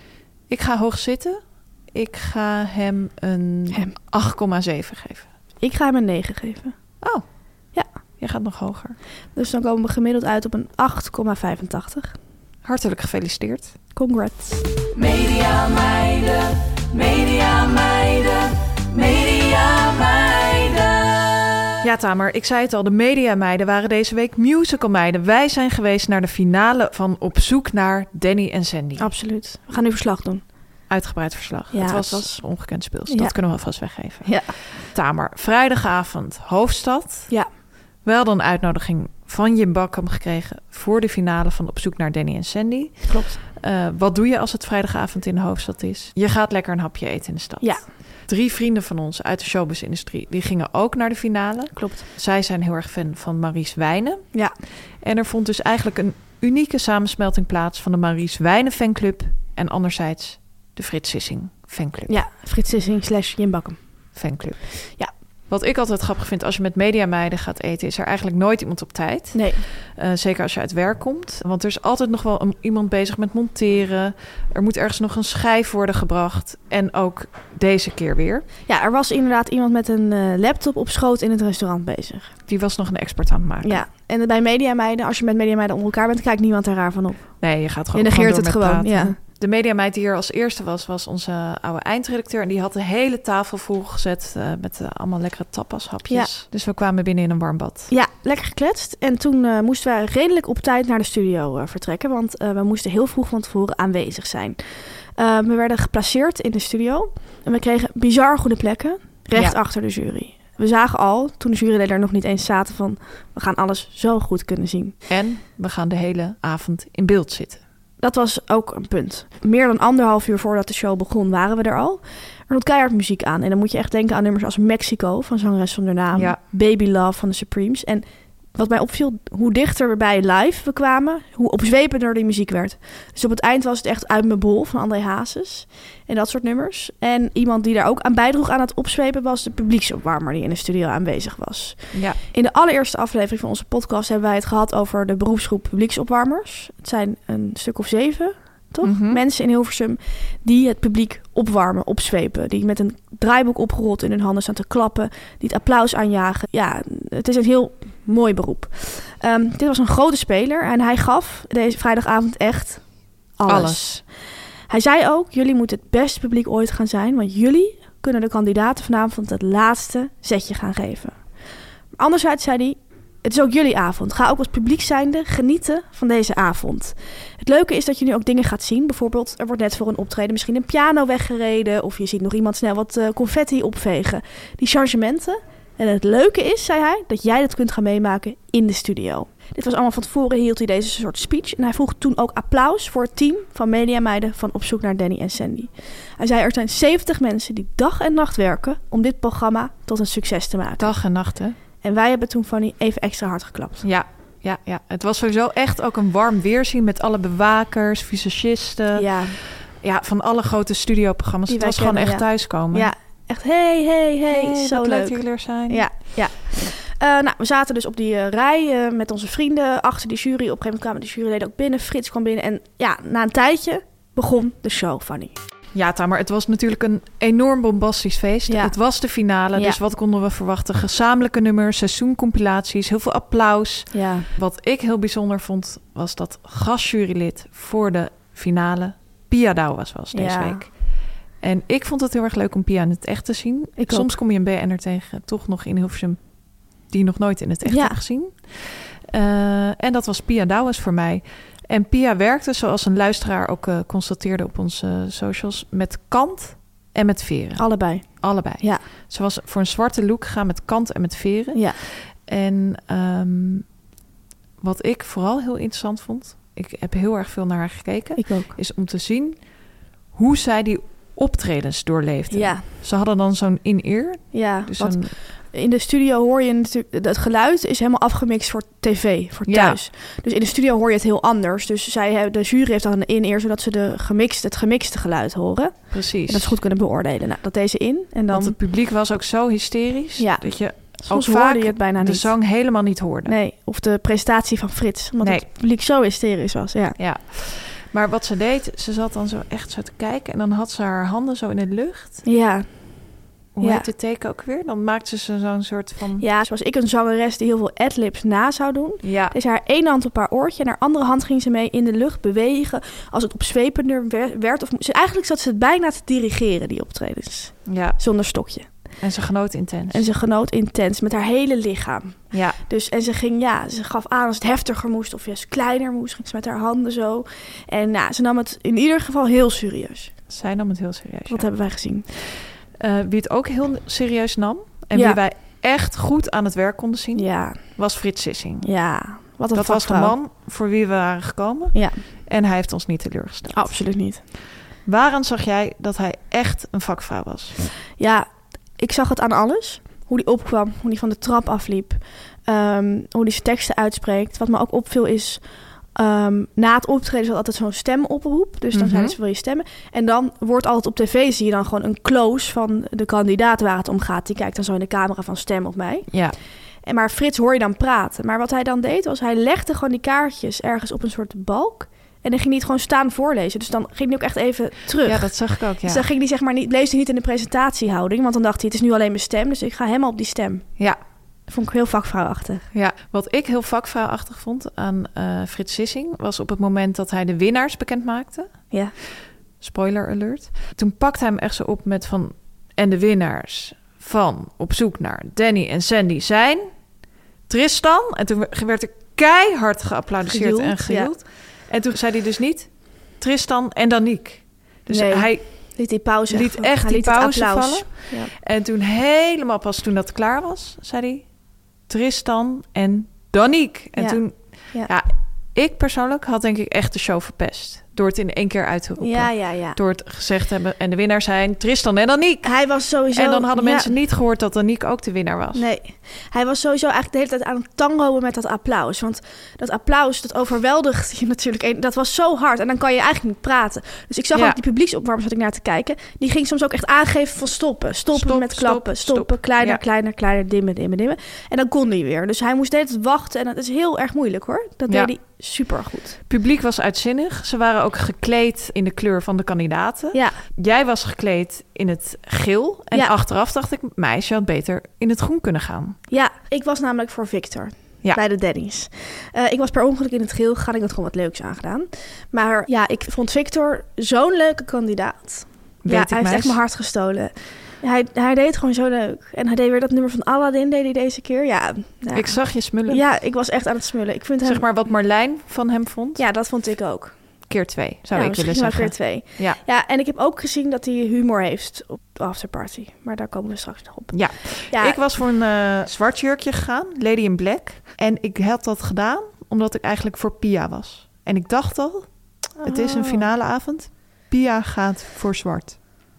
Ik ga hoog zitten. Ik ga hem een 8,7 geven. Ik ga hem een 9 geven. Oh. Ja. Je gaat nog hoger. Dus dan komen we gemiddeld uit op een 8,85. Hartelijk gefeliciteerd. Congrats. Media meiden, media meiden, media meiden. Ja, Tamer, ik zei het al, de mediameiden waren deze week musicalmeiden. Wij zijn geweest naar de finale van Op zoek naar Danny en Sandy. Absoluut. We gaan nu verslag doen. Uitgebreid verslag. Ja, het was ongekend speels. Ja. Dat kunnen we alvast weggeven. Ja. Tamer, vrijdagavond, Hoofdstad. Ja. We hadden een uitnodiging van Jim Bakkum gekregen voor de finale van Op zoek naar Danny en Sandy. Klopt. Wat doe je als het vrijdagavond in de Hoofdstad is? Je gaat lekker een hapje eten in de stad. Ja. 3 vrienden van ons uit de showbiz-industrie, die gingen ook naar de finale. Klopt. Zij zijn heel erg fan van Maries Wijnen. Ja. En er vond dus eigenlijk een unieke samensmelting plaats van de Maries Wijnen fanclub en anderzijds de Frits Sissing fanclub. Ja, Frits Sissing / Jim Bakkum fanclub. Ja. Wat ik altijd grappig vind, als je met mediameiden gaat eten, is er eigenlijk nooit iemand op tijd. Nee. Zeker als je uit werk komt. Want er is altijd nog wel iemand bezig met monteren. Er moet ergens nog een schijf worden gebracht. En ook deze keer weer. Ja, er was inderdaad iemand met een laptop op schoot in het restaurant bezig. Die was nog een expert aan het maken. Ja, en bij mediameiden, als je met mediameiden onder elkaar bent, kijkt niemand er raar van op. Nee, je gaat gewoon. Je negeert door het met gewoon. praten. Ja. De mediameid die hier als eerste was onze oude eindredacteur. En die had de hele tafel volgezet met allemaal lekkere tapashapjes. Ja. Dus we kwamen binnen in een warm bad. Ja, lekker gekletst. En toen moesten wij redelijk op tijd naar de studio vertrekken. Want we moesten heel vroeg van tevoren aanwezig zijn. We werden geplaceerd in de studio. En we kregen bizar goede plekken. Recht achter de jury. We zagen al, toen de juryleden er nog niet eens zaten, van we gaan alles zo goed kunnen zien. En we gaan de hele avond in beeld zitten. Dat was ook een punt. Meer dan 1,5 uur voordat de show begon, waren we er al. Er doet keihard muziek aan. En dan moet je echt denken aan nummers als Mexico van zangeres zonder naam. Ja. Baby Love van de Supremes. En wat mij opviel, hoe dichter bij live we kwamen, hoe opzwepender die muziek werd. Dus op het eind was het echt Uit mijn bol van André Hazes en dat soort nummers. En iemand die daar ook aan bijdroeg aan het opzwepen was de publieksopwarmer die in de studio aanwezig was. Ja. In de allereerste aflevering van onze podcast hebben wij het gehad over de beroepsgroep publieksopwarmers. Het zijn een stuk of 7... toch? Mm-hmm. Mensen in Hilversum die het publiek opwarmen, opzwepen. Die met een draaiboek opgerold in hun handen staan te klappen. Die het applaus aanjagen. Ja, het is een heel mooi beroep. Dit was een grote speler en hij gaf deze vrijdagavond echt alles. Hij zei ook, jullie moeten het beste publiek ooit gaan zijn. Want jullie kunnen de kandidaten vanavond het laatste zetje gaan geven. Maar anderzijds zei hij, het is ook jullie avond. Ga ook als publiek zijnde genieten van deze avond. Het leuke is dat je nu ook dingen gaat zien. Bijvoorbeeld, er wordt net voor een optreden misschien een piano weggereden. Of je ziet nog iemand snel wat confetti opvegen. Die chargementen. En het leuke is, zei hij, dat jij dat kunt gaan meemaken in de studio. Dit was allemaal van tevoren, hield hij deze soort speech. En hij vroeg toen ook applaus voor het team van Mediameiden van Op zoek naar Danny en Sandy. Hij zei, er zijn 70 mensen die dag en nacht werken om dit programma tot een succes te maken. Dag en nacht, hè? En wij hebben toen, Fanny, even extra hard geklapt. Ja. Het was sowieso echt ook een warm weerzien met alle bewakers, visagisten. Ja, van alle grote studioprogramma's. Het was gewoon echt thuiskomen. Ja, echt hey, zo leuk. Jullie er zijn. Ja. Nou, we zaten dus op die rij met onze vrienden achter die jury. Op een gegeven moment kwamen de juryleden ook binnen. Frits kwam binnen en ja, na een tijdje begon de show, Fanny. Ja, Tamer, het was natuurlijk een enorm bombastisch feest. Ja. Het was de finale, dus wat konden we verwachten? Gezamenlijke nummers, seizoencompilaties, heel veel applaus. Ja. Wat ik heel bijzonder vond, was dat gastjurylid voor de finale Pia Douwes was deze week. En ik vond het heel erg leuk om Pia in het echt te zien. Soms kom je een BN'er tegen, toch nog in Hilversum, die nog nooit in het echt heb gezien. En dat was Pia Douwes voor mij. En Pia werkte, zoals een luisteraar ook constateerde op onze socials, met kant en met veren. Allebei. Ja. Ze was voor een zwarte look gegaan met kant en met veren. Ja. En wat ik vooral heel interessant vond, ik heb heel erg veel naar haar gekeken, ik ook, is om te zien hoe zij die optredens doorleefde. Ja. Ze hadden dan zo'n in-ear. Ja, dus in de studio hoor je natuurlijk, het geluid is helemaal afgemixt voor tv, voor thuis. Ja. Dus in de studio hoor je het heel anders. Dus de jury heeft dan een in-ear, zodat ze het gemixte geluid horen. Precies. En dat ze goed kunnen beoordelen. Nou, dat deze in. En dan, want het publiek was ook zo hysterisch, dat je soms ook vaak je het bijna de zang helemaal niet hoorde. Nee, of de presentatie van Frits, omdat het publiek zo hysterisch was. Ja. Maar wat ze deed, ze zat dan zo echt zo te kijken en dan had ze haar handen zo in de lucht. Ja. Hoe heet het teken ook weer? Dan maakte ze zo'n soort van... Ja, zoals ik een zangeres die heel veel adlibs na zou doen. Ja. Dus haar ene hand op haar oortje en haar andere hand ging ze mee in de lucht bewegen. Als het opzwepender werd. Eigenlijk zat ze het bijna te dirigeren, die optredens. Ja. Zonder stokje. En ze genoot intens. Met haar hele lichaam. Ja. Dus, en ze gaf aan als het heftiger moest of juist kleiner moest. Ging ze met haar handen zo. En ze nam het in ieder geval heel serieus. Zij nam het heel serieus. Wat hebben wij gezien? Wie het ook heel serieus nam en wie wij echt goed aan het werk konden zien, was Frits Sissing. Ja, wat een dat was de man voor wie we waren gekomen. Ja. En hij heeft ons niet teleurgesteld. Absoluut niet. Waaraan zag jij dat hij echt een vakvrouw was? Ja, ik zag het aan alles. Hoe die opkwam, hoe die van de trap afliep, hoe die zijn teksten uitspreekt. Wat me ook opviel is, na het optreden is er altijd zo'n stemoproep. Dus dan zeiden ze, wil je stemmen? En dan wordt altijd op tv, zie je dan gewoon een close van de kandidaat waar het om gaat. Die kijkt dan zo in de camera van stem op mij. Ja. Maar Frits hoor je dan praten. Maar wat hij dan deed, was hij legde gewoon die kaartjes ergens op een soort balk. En dan ging hij het gewoon staan voorlezen. Dus dan ging hij ook echt even terug. Ja, dat zag ik ook, ja. Dus dan ging hij zeg maar niet, leesde hij niet in de presentatiehouding. Want dan dacht hij, het is nu alleen mijn stem. Dus ik ga helemaal op die stem. Ja. Dat vond ik heel vakvrouwachtig. Ja, wat ik heel vakvrouwachtig vond aan Frits Sissing was op het moment dat hij de winnaars bekend maakte. Ja. Spoiler alert. Toen pakte hij hem echt zo op met van... En de winnaars van Op zoek naar Danny en Sandy zijn... Tristan. En toen werd er keihard geapplaudiseerd en gejoeld. Ja. En toen zei hij dus niet Tristan en Danique. Dus hij liet die pauze vallen. Ja. En toen helemaal pas toen dat klaar was, zei hij Tristan en Danique. En toen, ik persoonlijk had denk ik echt de show verpest. Door het in één keer uit te roepen. Ja. Door het gezegd te hebben. En de winnaar zijn Tristan en Danique. Hij was sowieso... En dan hadden mensen niet gehoord dat Danique ook de winnaar was. Nee. Hij was sowieso eigenlijk de hele tijd aan het tangoen met dat applaus. Want dat applaus, dat overweldigt je natuurlijk. Dat was zo hard. En dan kan je eigenlijk niet praten. Dus ik zag ook die publieksopwarmers zat ik naar te kijken. Die ging soms ook echt aangeven van stoppen. Stoppen met klappen. Stoppen. Kleiner. Dimmen. En dan kon hij weer. Dus hij moest de hele tijd wachten. En dat is heel erg moeilijk hoor. Dat deed hij supergoed. Het publiek was uitzinnig. Ze waren ook gekleed in de kleur van de kandidaten. Ja. Jij was gekleed in het geel. En achteraf dacht ik, meisje had beter in het groen kunnen gaan. Ja, ik was namelijk voor Victor. Bij de Denny's. Ik was per ongeluk in het geel gegaan. Ik had gewoon wat leuks aangedaan. Maar ja, ik vond Victor zo'n leuke kandidaat. Hij heeft echt mijn hart gestolen. Hij deed het gewoon zo leuk. En hij deed weer dat nummer van Aladdin deed hij deze keer. Ja. Ik zag je smullen. Ja, ik was echt aan het smullen. Ik vind hem... Zeg maar wat Marlijn van hem vond. Ja, dat vond ik ook. Keer 2, zou ik willen zeggen. Keer 2. Ja, en ik heb ook gezien dat hij humor heeft op de afterparty. Maar daar komen we straks nog op. Ja. Ik was voor een zwart jurkje gegaan, Lady in Black. En ik had dat gedaan omdat ik eigenlijk voor Pia was. En ik dacht al, het is een finale avond. Pia gaat voor zwart.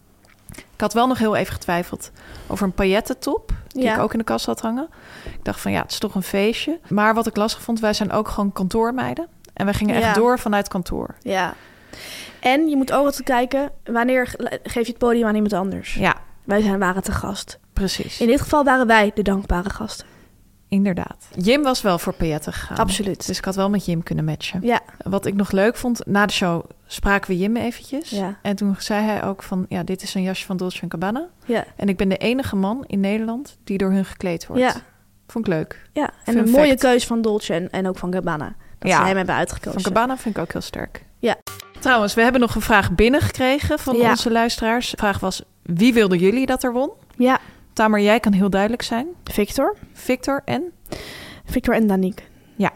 Ik had wel nog heel even getwijfeld over een paillettentop die ik ook in de kast had hangen. Ik dacht van het is toch een feestje. Maar wat ik lastig vond, wij zijn ook gewoon kantoormeiden. En wij gingen echt door vanuit kantoor. Ja. En je moet ook altijd kijken, wanneer geef je het podium aan iemand anders? Ja. Wij waren te gast. Precies. In dit geval waren wij de dankbare gasten. Inderdaad. Jim was wel voor pailletten gegaan. Absoluut. Dus ik had wel met Jim kunnen matchen. Ja. Wat ik nog leuk vond, na de show spraken we Jim eventjes. Ja. En toen zei hij ook van, dit is een jasje van Dolce & Gabbana. Ja. En ik ben de enige man in Nederland die door hun gekleed wordt. Ja. Vond ik leuk. Ja, en een mooie keus van Dolce en ook van Gabbana. Dat ze hem hebben uitgekozen. Van Gabbana vind ik ook heel sterk. Ja. Trouwens, we hebben nog een vraag binnengekregen van onze luisteraars. De vraag was, wie wilden jullie dat er won? Ja. Tamer, jij kan heel duidelijk zijn. Victor en Danique. Ja.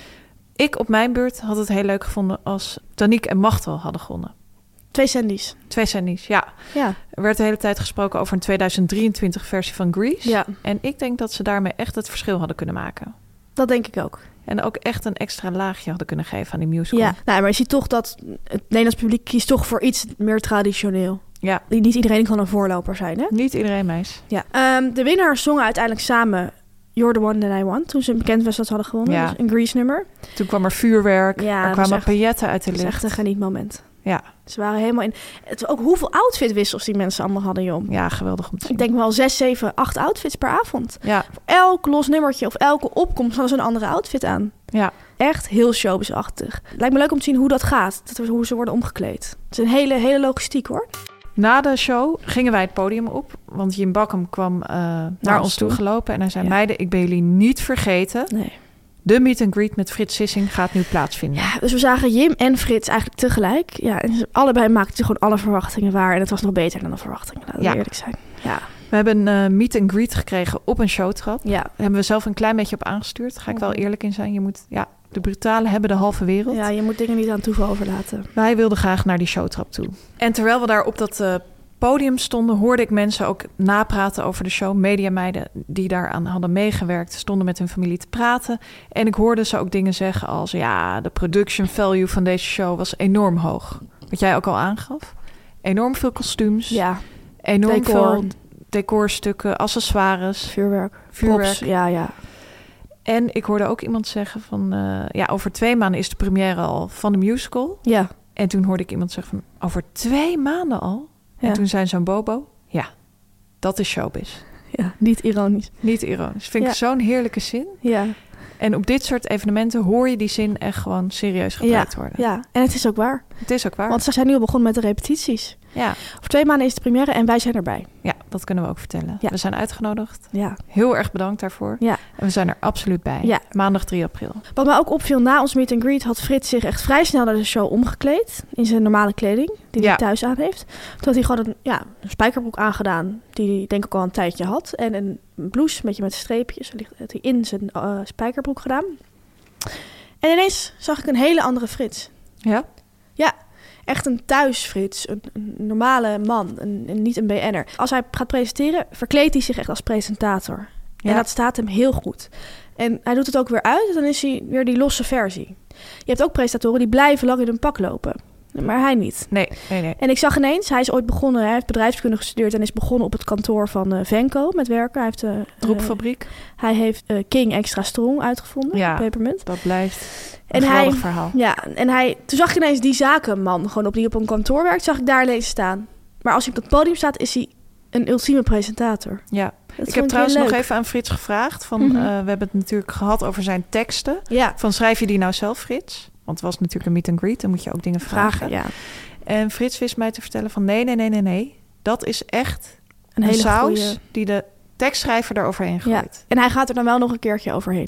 Ik op mijn beurt had het heel leuk gevonden als Danique en Machtel hadden gewonnen. 2 Sandy's, ja. Er werd de hele tijd gesproken over een 2023 versie van Grease. Ja. En ik denk dat ze daarmee echt het verschil hadden kunnen maken. Dat denk ik ook. En ook echt een extra laagje hadden kunnen geven aan die musical. Ja, maar je ziet toch dat het Nederlands publiek kiest toch voor iets meer traditioneel. Ja. Niet iedereen kan een voorloper zijn, hè? Niet iedereen, meis. Ja. De winnaars zongen uiteindelijk samen You're the One That I Want. Toen ze bekend was dat ze hadden gewonnen. Ja. Dus een Grease nummer. Toen kwam er vuurwerk. Ja, er kwamen pailletten uit de lucht. Dat is echt een genietmoment. Ja. Ze waren helemaal in... Het ook hoeveel outfitwissels die mensen allemaal hadden, joh. Ja, geweldig om te zien. Ik denk wel 6, 7, 8 outfits per avond. Ja. Voor elk los nummertje of elke opkomst hadden ze een andere outfit aan. Ja. Echt heel showbiz-achtig. Lijkt me leuk om te zien hoe dat gaat. Hoe ze worden omgekleed. Het is een hele logistiek, hoor. Na de show gingen wij het podium op. Want Jim Bakkum kwam naar ons toe gelopen. En hij zei, meiden, ik ben jullie niet vergeten. Nee. De meet and greet met Frits Sissing gaat nu plaatsvinden. Ja, dus we zagen Jim en Frits eigenlijk tegelijk. Ja, en allebei maakten ze gewoon alle verwachtingen waar. En het was nog beter dan de verwachtingen, laten we eerlijk zijn. Ja. We hebben een meet and greet gekregen op een showtrap. Ja. Daar hebben we zelf een klein beetje op aangestuurd. Daar ga ik wel eerlijk in zijn. Je moet, de brutalen hebben de halve wereld. Ja, je moet dingen niet aan toeval overlaten. Wij wilden graag naar die showtrap toe. En terwijl we daar op dat podium stonden, hoorde ik mensen ook napraten over de show. Mediameiden die daaraan hadden meegewerkt, stonden met hun familie te praten. En ik hoorde ze ook dingen zeggen als, de production value van deze show was enorm hoog. Wat jij ook al aangaf. Enorm veel kostuums. Ja. Enorm veel decorstukken, accessoires. Vuurwerk. Props, ja. En ik hoorde ook iemand zeggen van, over 2 maanden is de première al van de musical. Ja. En toen hoorde ik iemand zeggen van, over 2 maanden al? Ja. En toen zei zo'n Bobo, dat is showbiz. Ja, niet ironisch. Niet ironisch. Vind ik zo'n heerlijke zin. Ja. En op dit soort evenementen hoor je die zin echt gewoon serieus gebruikt worden. Ja, en het is ook waar. Het is ook waar. Want ze zijn nu al begonnen met de repetities. Ja. Over 2 maanden is de première en wij zijn erbij. Ja, dat kunnen we ook vertellen. Ja. We zijn uitgenodigd. Ja. Heel erg bedankt daarvoor. Ja. En we zijn er absoluut bij. Ja. Maandag 3 april. Wat mij ook opviel, na ons meet and greet had Frits zich echt vrij snel naar de show omgekleed. In zijn normale kleding, die hij thuis aan heeft. Toen had hij gewoon een spijkerbroek aangedaan, die hij denk ik al een tijdje had. En een blouse, een beetje met streepjes. Had hij in zijn spijkerbroek gedaan. En ineens zag ik een hele andere Frits. Ja? Ja. echt een thuisfrits, een normale man, niet een BN'er. Als hij gaat presenteren, verkleedt hij zich echt als presentator. Ja. En dat staat hem heel goed. En hij doet het ook weer uit, dan is hij weer die losse versie. Je hebt ook presentatoren die blijven lang in een pak lopen. Maar hij niet. Nee. En ik zag ineens, hij is ooit begonnen, hij heeft bedrijfskunde gestudeerd en is begonnen op het kantoor van Venco met werken. Hij heeft de Roepfabriek. Hij heeft King Extra Strong uitgevonden, Pepermunt. Dat blijft een geweldig verhaal. Ja, en toen zag ik ineens die zakenman, gewoon die op een kantoor werkt, zag ik daar ineens staan. Maar als hij op het podium staat, is hij een ultieme presentator. Ja. Ik heb trouwens nog even aan Frits gevraagd. We hebben het natuurlijk gehad over zijn teksten. Ja. Van schrijf je die nou zelf, Frits? Want het was natuurlijk een meet and greet. Dan moet je ook dingen vragen. Ja. En Frits wist mij te vertellen van nee. Dat is echt een hele saus goeie... die de tekstschrijver eroverheen gooit. Ja. En hij gaat er dan wel nog een keertje overheen.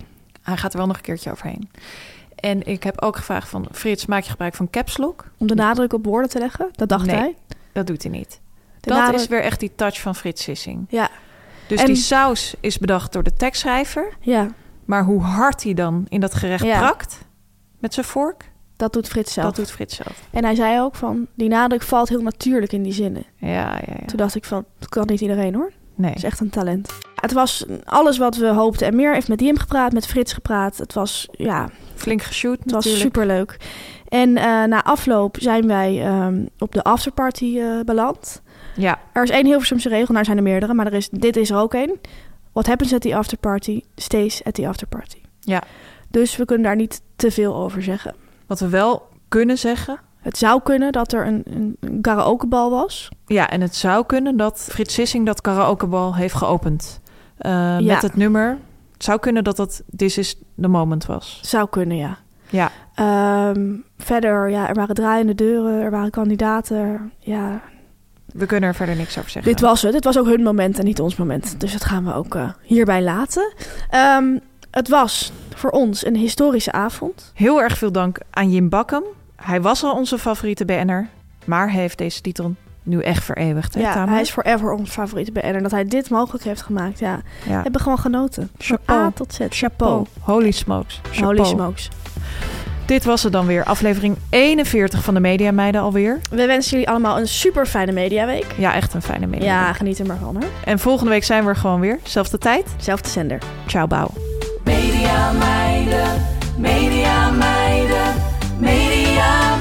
En ik heb ook gevraagd van Frits, maak je gebruik van caps lock? Om de nadruk op woorden te leggen? Dat dacht hij. Dat doet hij niet. Dat is weer echt die touch van Frits Sissing. Ja. Dus die saus is bedacht door de tekstschrijver. Ja. Maar hoe hard hij dan in dat gerecht prakt met zijn vork... Dat doet Frits zelf. En hij zei ook van, die nadruk valt heel natuurlijk in die zinnen. Ja. Toen dacht ik van, dat kan niet iedereen hoor. Nee. Dat is echt een talent. Het was alles wat we hoopten en meer. Hij heeft met Jim gepraat, met Frits gepraat. Het was, flink geshoot. Het was superleuk. En na afloop zijn wij op de afterparty beland. Ja. Er is 1 Hilversumse regel, nou zijn er meerdere, maar dit is er ook 1. What happens at the afterparty, stays at the afterparty. Ja. Dus we kunnen daar niet te veel over zeggen. Wat we wel kunnen zeggen... Het zou kunnen dat er een karaokebal was. Ja, en het zou kunnen dat Frits Sissing dat karaokebal heeft geopend. Met het nummer. Het zou kunnen dat dat This is the Moment was. Zou kunnen, ja. Ja. Verder, er waren draaiende deuren, er waren kandidaten. Ja. We kunnen er verder niks over zeggen. Dit was het. Het was ook hun moment en niet ons moment. Dus dat gaan we ook hierbij laten. Het was voor ons een historische avond. Heel erg veel dank aan Jim Bakkum. Hij was al onze favoriete BN'er, maar hij heeft deze titel nu echt vereeuwigd. Ja, hij is forever onze favoriete BN'er. Dat hij dit mogelijk heeft gemaakt. Ja. We hebben gewoon genoten. Chapeau. A tot Z. Chapeau. Holy smokes. Chapeau. Holy smokes. Dit was het dan weer. Aflevering 41 van de Media Meiden alweer. We wensen jullie allemaal een super fijne mediaweek. Ja, echt een fijne mediaweek. Ja, geniet er maar van hoor. En volgende week zijn we er gewoon weer. Zelfde tijd. Zelfde zender. Ciao, bouw. Media Meiden, Media Meiden, Media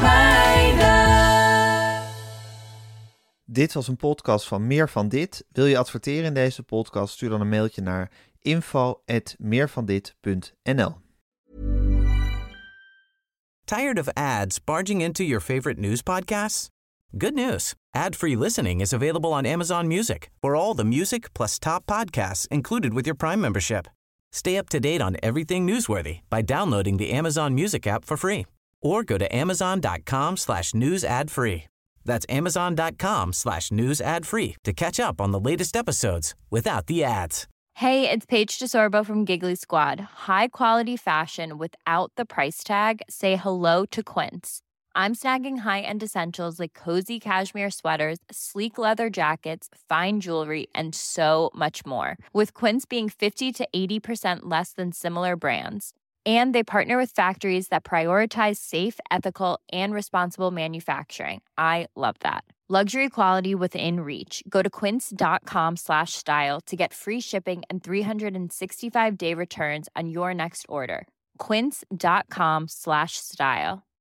Meiden. Dit was een podcast van Meer van Dit. Wil je adverteren in deze podcast? Stuur dan een mailtje naar info@meervandit.nl. Tired of ads barging into your favorite news podcasts? Good news. Ad-free listening is available on Amazon Music for all the music plus top podcasts included with your Prime membership. Stay up to date on everything newsworthy by downloading the Amazon Music app for free or go to amazon.com/news ad free. That's amazon.com/news ad free to catch up on the latest episodes without the ads. Hey, it's Paige DeSorbo from Giggly Squad. High quality fashion without the price tag. Say hello to Quince. I'm snagging high-end essentials like cozy cashmere sweaters, sleek leather jackets, fine jewelry, and so much more. With Quince being 50 to 80% less than similar brands. And they partner with factories that prioritize safe, ethical, and responsible manufacturing. I love that. Luxury quality within reach. Go to quince.com/style to get free shipping and 365-day returns on your next order. Quince.com/style.